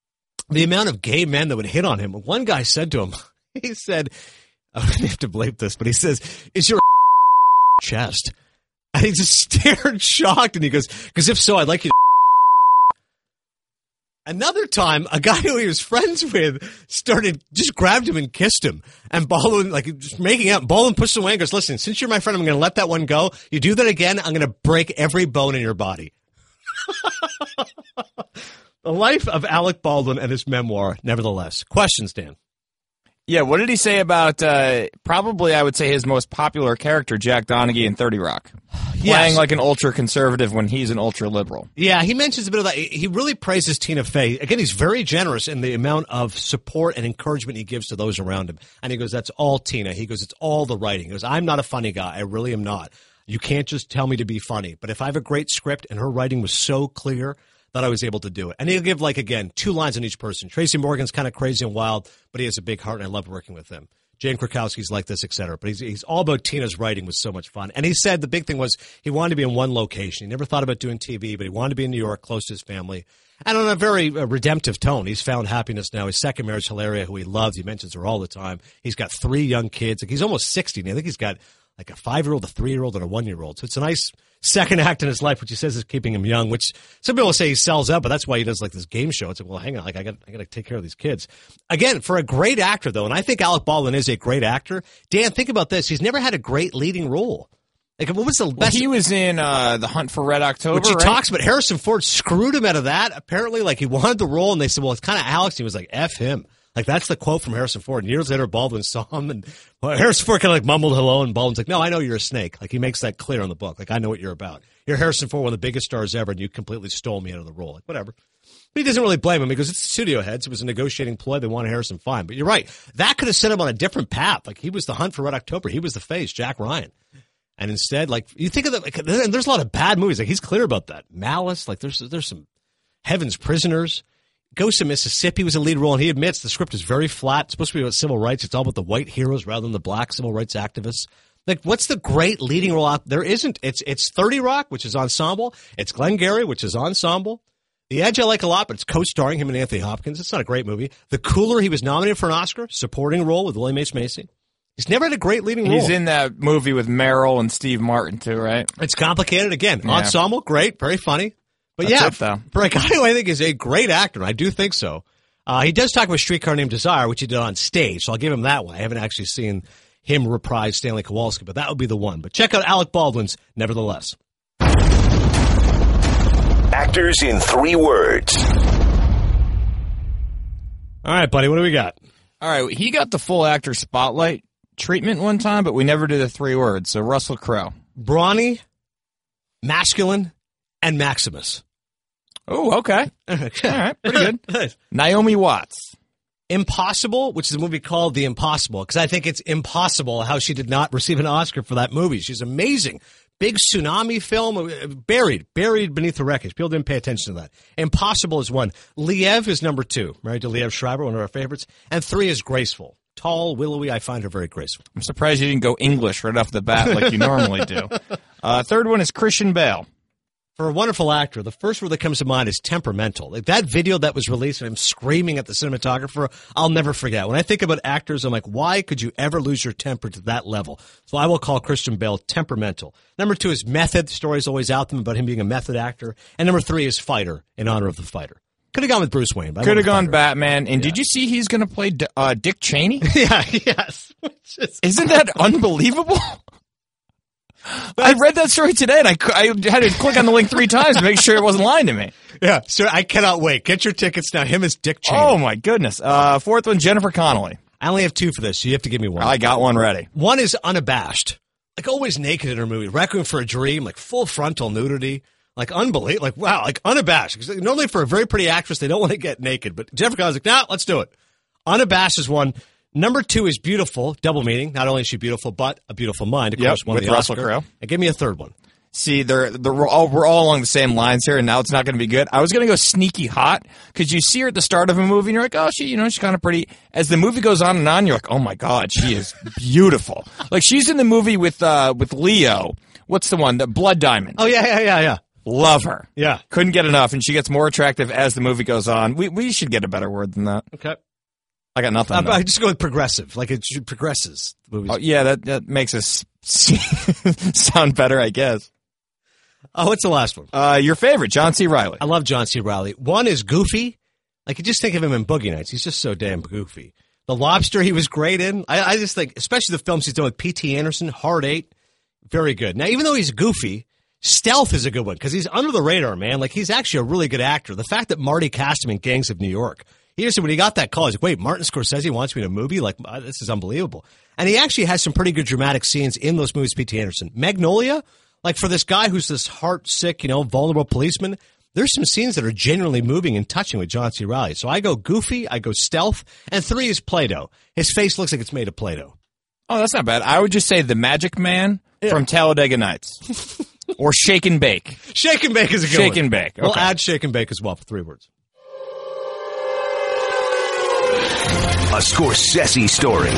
the amount of gay men that would hit on him. One guy said to him, he said, I don't have to bleep this, but he says, is your chest? And he just stared shocked, and he goes, because if so, I'd like you to. Another time, a guy who he was friends with started, just grabbed him and kissed him. And Baldwin, like, just making out. Baldwin pushed him away and goes, listen, since you're my friend, I'm going to let that one go. You do that again, I'm going to break every bone in your body. The life of Alec Baldwin and his memoir, nevertheless. Questions, Dan? Yeah, what did he say about, uh, probably I would say his most popular character, Jack Donaghy in thirty Rock? Playing Yes. like an ultra-conservative when he's an ultra-liberal. Yeah, he mentions a bit of that. He really praises Tina Fey. Again, he's very generous in the amount of support and encouragement he gives to those around him. And he goes, that's all Tina. He goes, it's all the writing. He goes, I'm not a funny guy. I really am not. You can't just tell me to be funny. But if I have a great script and her writing was so clear that I was able to do it. And he'll give, like, again, two lines on each person. Tracy Morgan's kind of crazy and wild, but he has a big heart, and I love working with him. Jane Krakowski's like this, et cetera. But he's, he's all about Tina's writing was so much fun. And he said the big thing was he wanted to be in one location. He never thought about doing T V, but he wanted to be in New York, close to his family. And on a very uh, redemptive tone, he's found happiness now. His second marriage, Hilaria, who he loves, he mentions her all the time. He's got three young kids. Like, he's almost sixty. And I think he's got like a five-year-old, a three-year-old, and a one-year-old. So it's a nice second act in his life, which he says is keeping him young, which some people say he sells out, but that's why he does like this game show. It's like, well, hang on, like I got I got to take care of these kids. Again, for a great actor, though, and I think Alec Baldwin is a great actor. Dan, think about this. He's never had a great leading role. Like, what was the best? Well, he was in uh, The Hunt for Red October, which he right? talks about. Harrison Ford screwed him out of that. Apparently, like, he wanted the role, and they said, well, it's kind of Alex. And he was like, F him. Like, that's the quote from Harrison Ford. And years later, Baldwin saw him, and well, Harrison Ford kind of like mumbled hello, and Baldwin's like, no, I know you're a snake. Like, he makes that clear in the book. Like, I know what you're about. You're Harrison Ford, one of the biggest stars ever, and you completely stole me out of the role. Like, whatever. But he doesn't really blame him because it's the studio heads. It was a negotiating ploy. They wanted Harrison fine. But you're right. That could have sent him on a different path. Like, he was the Hunt for Red October. He was the face, Jack Ryan. And instead, like, you think of the, like, there's a lot of bad movies. Like, he's clear about that. Malice, like, there's there's some Heaven's Prisoners. Ghost of Mississippi was a lead role, and he admits the script is very flat. It's supposed to be about civil rights. It's all about the white heroes rather than the black civil rights activists. Like, what's the great leading role out there? Isn't. It's it's thirty Rock, which is ensemble. It's Glengarry, which is ensemble. The Edge I like a lot, but it's co-starring him and Anthony Hopkins. It's not a great movie. The Cooler, he was nominated for an Oscar, supporting role with William H. Macy. He's never had a great leading role. He's in that movie with Meryl and Steve Martin, too, right? It's complicated. Again, Yeah. ensemble, great, very funny. But That's yeah, it, though. for a guy who I think is a great actor, and I do think so, uh, he does talk about Streetcar Named Desire, which he did on stage, so I'll give him that one. I haven't actually seen him reprise Stanley Kowalski, but that would be the one. But check out Alec Baldwin's Nevertheless. Actors in three words. All right, buddy, what do we got? All right, he got the full actor spotlight treatment one time, but we never did the three words. So Russell Crowe. Brawny, masculine, and Maximus. Oh, okay. All right, pretty good. Naomi Watts. Impossible, which is a movie called The Impossible, because I think it's impossible how she did not receive an Oscar for that movie. She's amazing. Big tsunami film, uh, buried, buried beneath the wreckage. People didn't pay attention to that. Impossible is one. Liev is number two, married to Liev Schreiber, one of our favorites. And three is Graceful. Tall, willowy, I find her very graceful. I'm surprised you didn't go English right off the bat like you normally do. Uh, third one is Christian Bale. For a wonderful actor, the first word that comes to mind is temperamental. Like that video that was released of him screaming at the cinematographer, I'll never forget. When I think about actors, I'm like, why could you ever lose your temper to that level? So I will call Christian Bale temperamental. Number two is method. The story's always out there about him being a method actor. And number three is fighter, in honor of the fighter. Could have gone with Bruce Wayne. Could have gone fighter. Batman. And yeah. Did you see he's going to play uh, Dick Cheney? Yeah, yes. Isn't that unbelievable? I read that story today, and I, I had to click on the link three times to make sure it wasn't lying to me. Yeah, so I cannot wait. Get your tickets now. Him as Dick Cheney. Oh, my goodness. Uh, fourth one, Jennifer Connelly. I only have two for this, so you have to give me one. I got one ready. One is unabashed. Like, always naked in her movie. Requiem for a Dream, like full frontal nudity. Like, unbelievable. Like, wow, like unabashed. Because normally for a very pretty actress, they don't want to get naked. But Jennifer Connelly's like, nah, let's do it. Unabashed is one. Number two is Beautiful, double meaning. Not only is she beautiful, but a beautiful mind. Of yep, course, one with of the Russell Oscar. Crowe. And give me a third one. See, they're, they're we're, all, we're all along the same lines here, and now it's not going to be good. I was going to go Sneaky Hot, because you see her at the start of a movie, and you're like, oh, she, you know, she's kind of pretty. As the movie goes on and on, you're like, oh, my God, she is beautiful. Like, she's in the movie with uh, with Leo. What's the one? The Blood Diamond. Oh, yeah, yeah, yeah, yeah. Love her. Yeah. Couldn't get enough, and she gets more attractive as the movie goes on. We we should get a better word than that. Okay. I got nothing. Uh, I just go with progressive. Like, it progresses. Oh, yeah, that, that makes us sound better, I guess. Oh, what's the last one? Uh, your favorite, John C. Reilly. I love John C. Reilly. One is Goofy. Like, you just think of him in Boogie Nights. He's just so damn goofy. The Lobster, he was great in. I, I just think, especially the films he's done with P T Anderson, Hard Eight, very good. Now, even though he's goofy, Stealth is a good one because he's under the radar, man. Like, he's actually a really good actor. The fact that Marty cast him in Gangs of New York. He just, when he got that call, he's like, wait, Martin Scorsese wants me in a movie? Like, this is unbelievable. And he actually has some pretty good dramatic scenes in those movies, P T Anderson. Magnolia, like for this guy who's this heart-sick, you know, vulnerable policeman, there's some scenes that are genuinely moving and touching with John C. Reilly. So I go Goofy, I go Stealth, and three is Play-Doh. His face looks like it's made of Play-Doh. Oh, that's not bad. I would just say The Magic Man from Talladega Nights. Or Shake and Bake. Shake and Bake is a good Shake one. and Bake. Okay. We'll add Shake and Bake as well for three words. A Scorsese story.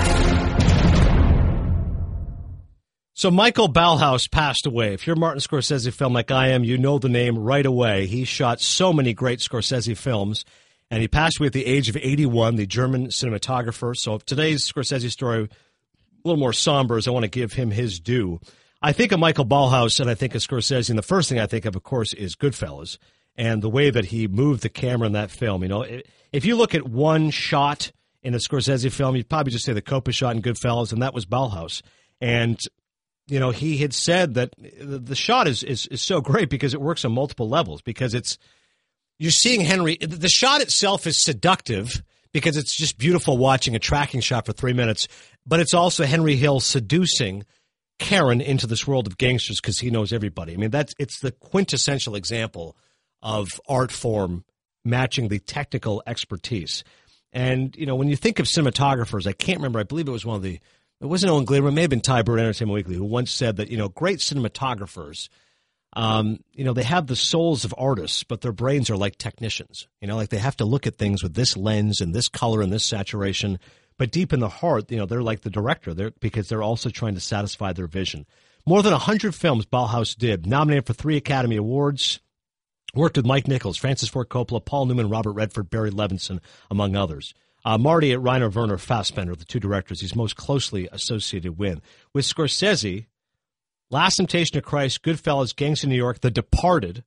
So Michael Ballhaus passed away. If you're a Martin Scorsese film like I am, you know the name right away. He shot so many great Scorsese films, and he passed away at the age of eighty-one, the German cinematographer. So today's Scorsese story, a little more somber, as I want to give him his due. I think of Michael Ballhaus, and I think of Scorsese, and the first thing I think of, of course, is Goodfellas, and the way that he moved the camera in that film. You know, if you look at one shot in a Scorsese film, you'd probably just say the Coppola shot in Goodfellas, and that was Ballhaus. And you know, he had said that the shot is, is, is so great because it works on multiple levels, because it's, you're seeing Henry, the shot itself is seductive because it's just beautiful watching a tracking shot for three minutes, but it's also Henry Hill seducing Karen into this world of gangsters because he knows everybody. I mean, that's, it's the quintessential example of art form matching the technical expertise. And, you know, when you think of cinematographers, I can't remember, I believe it was one of the, it wasn't Owen Gleiber, it may have been Ty Burr, Entertainment Weekly, who once said that, you know, great cinematographers, um, you know, they have the souls of artists, but their brains are like technicians. You know, like they have to look at things with this lens and this color and this saturation. But deep in the heart, you know, they're like the director they're, because they're also trying to satisfy their vision. More than one hundred films Ballhaus did, nominated for three Academy Awards, worked with Mike Nichols, Francis Ford Coppola, Paul Newman, Robert Redford, Barry Levinson, among others. Uh, Marty at Rainer Werner Fassbender, the two directors he's most closely associated with. With Scorsese, Last Temptation of Christ, Goodfellas, Gangs of New York, The Departed,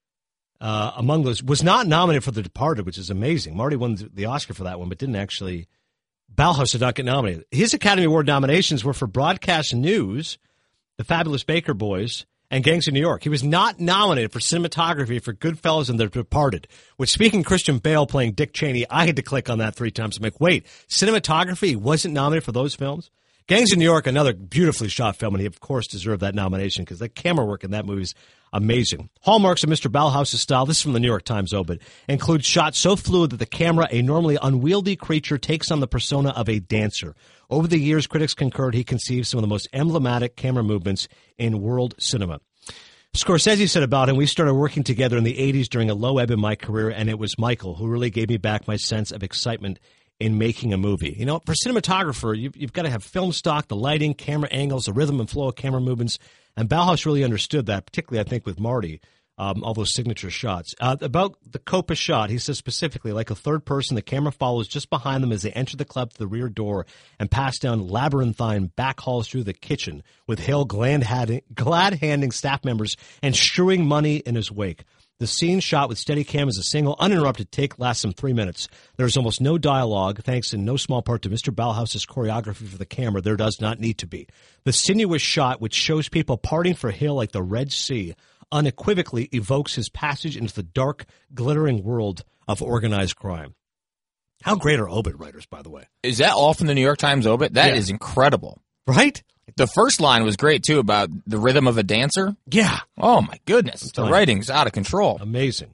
uh, among those, was not nominated for The Departed, which is amazing. Marty won the Oscar for that one, but didn't actually, Ballhaus did not get nominated. His Academy Award nominations were for Broadcast News, The Fabulous Baker Boys, and Gangs of New York. He was not nominated for cinematography for Goodfellas and The Departed, which, speaking Christian Bale playing Dick Cheney, I had to click on that three times. I'm like, wait, cinematography wasn't nominated for those films? Gangs of New York, another beautifully shot film, and he, of course, deserved that nomination because the camera work in that movie is amazing. Hallmarks of Mister Ballhaus' style, this is from the New York Times obit, includes shots so fluid that the camera, a normally unwieldy creature, takes on the persona of a dancer. Over the years, critics concurred he conceived some of the most emblematic camera movements in world cinema. Scorsese said about him, we started working together in the eighties during a low ebb in my career, and it was Michael who really gave me back my sense of excitement in making a movie. You know, for cinematographer, you've, you've got to have film stock, the lighting, camera angles, the rhythm and flow of camera movements, and Ballhaus really understood that, particularly, I think, with Marty. Um, all those signature shots. Uh, about the Coppola shot, he says specifically, like a third person, the camera follows just behind them as they enter the club through the rear door and pass down labyrinthine back halls through the kitchen, with Hill glad-handing staff members and strewing money in his wake. The scene, shot with Steadicam, is a single, uninterrupted take, lasts some three minutes. There is almost no dialogue, thanks in no small part to Mister Ballhaus' choreography for the camera. There does not need to be. The sinuous shot, which shows people parting for Hill like the Red Sea, unequivocally evokes his passage into the dark, glittering world of organized crime. How great are obit writers, by the way? Is that all from the New York Times obit? That Yeah. is incredible. Right? The first line was great, too, about the rhythm of a dancer. Yeah. Oh, my goodness. The telling you. writing's out of control. Amazing.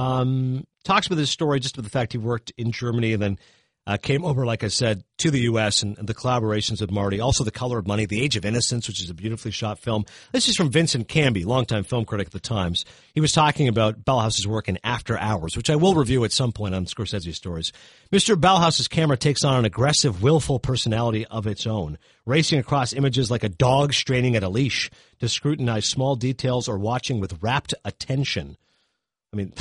Um, talks about his story, just with the fact he worked in Germany and then uh, came over, like I said, to the U S and, and the collaborations with Marty. Also, The Color of Money, The Age of Innocence, which is a beautifully shot film. This is from Vincent Canby, longtime film critic at the Times. He was talking about Ballhaus' work in After Hours, which I will review at some point on Scorsese Stories. Mister Ballhaus' camera takes on an aggressive, willful personality of its own, racing across images like a dog straining at a leash to scrutinize small details or watching with rapt attention. I mean,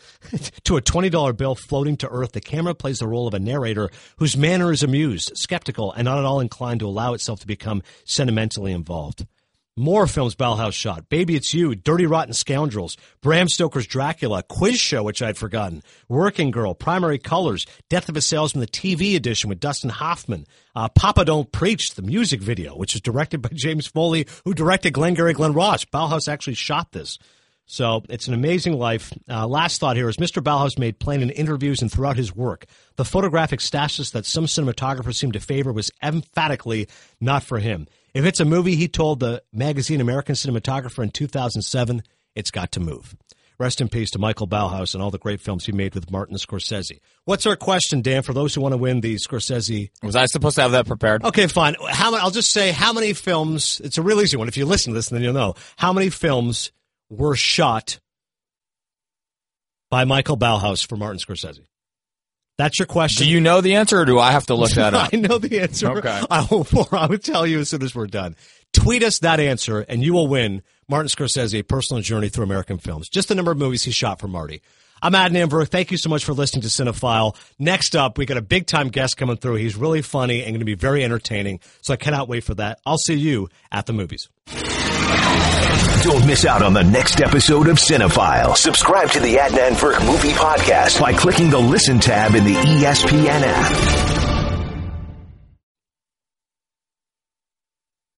to a twenty dollar bill floating to earth, the camera plays the role of a narrator whose manner is amused, skeptical, and not at all inclined to allow itself to become sentimentally involved. More films Ballhaus shot. Baby, It's You, Dirty Rotten Scoundrels, Bram Stoker's Dracula, Quiz Show, which I'd forgotten, Working Girl, Primary Colors, Death of a Salesman, the T V edition with Dustin Hoffman, uh, Papa Don't Preach, the music video, which was directed by James Foley, who directed Glengarry Glen Ross. Ballhaus actually shot this. So it's an amazing life. Uh, last thought here is Mister Ballhaus made plain in interviews and throughout his work, the photographic status that some cinematographers seem to favor was emphatically not for him. If it's a movie, he told the magazine American Cinematographer in two thousand seven, it's got to move. Rest in peace to Michael Bauhaus and all the great films he made with Martin Scorsese. What's our question, Dan, for those who want to win the Scorsese? Was I supposed to have that prepared? Okay, fine. How many, I'll just say how many films, it's a real easy one. If you listen to this, then you'll know. How many films were shot by Michael Bauhaus for Martin Scorsese? That's your question. Do you know the answer, or do I have to look that up? I know the answer. Okay. I will, I will tell you as soon as we're done. Tweet us that answer, and you will win Martin Scorsese, A Personal Journey Through American Films. Just the number of movies he shot for Marty. I'm Adnan Virk. Thank you so much for listening to Cinephile. Next up, we got a big-time guest coming through. He's really funny and going to be very entertaining, so I cannot wait for that. I'll see you at the movies. Don't miss out on the next episode of Cinephile. Subscribe to the Adnan Virk Movie Podcast by clicking the Listen tab in the E S P N app.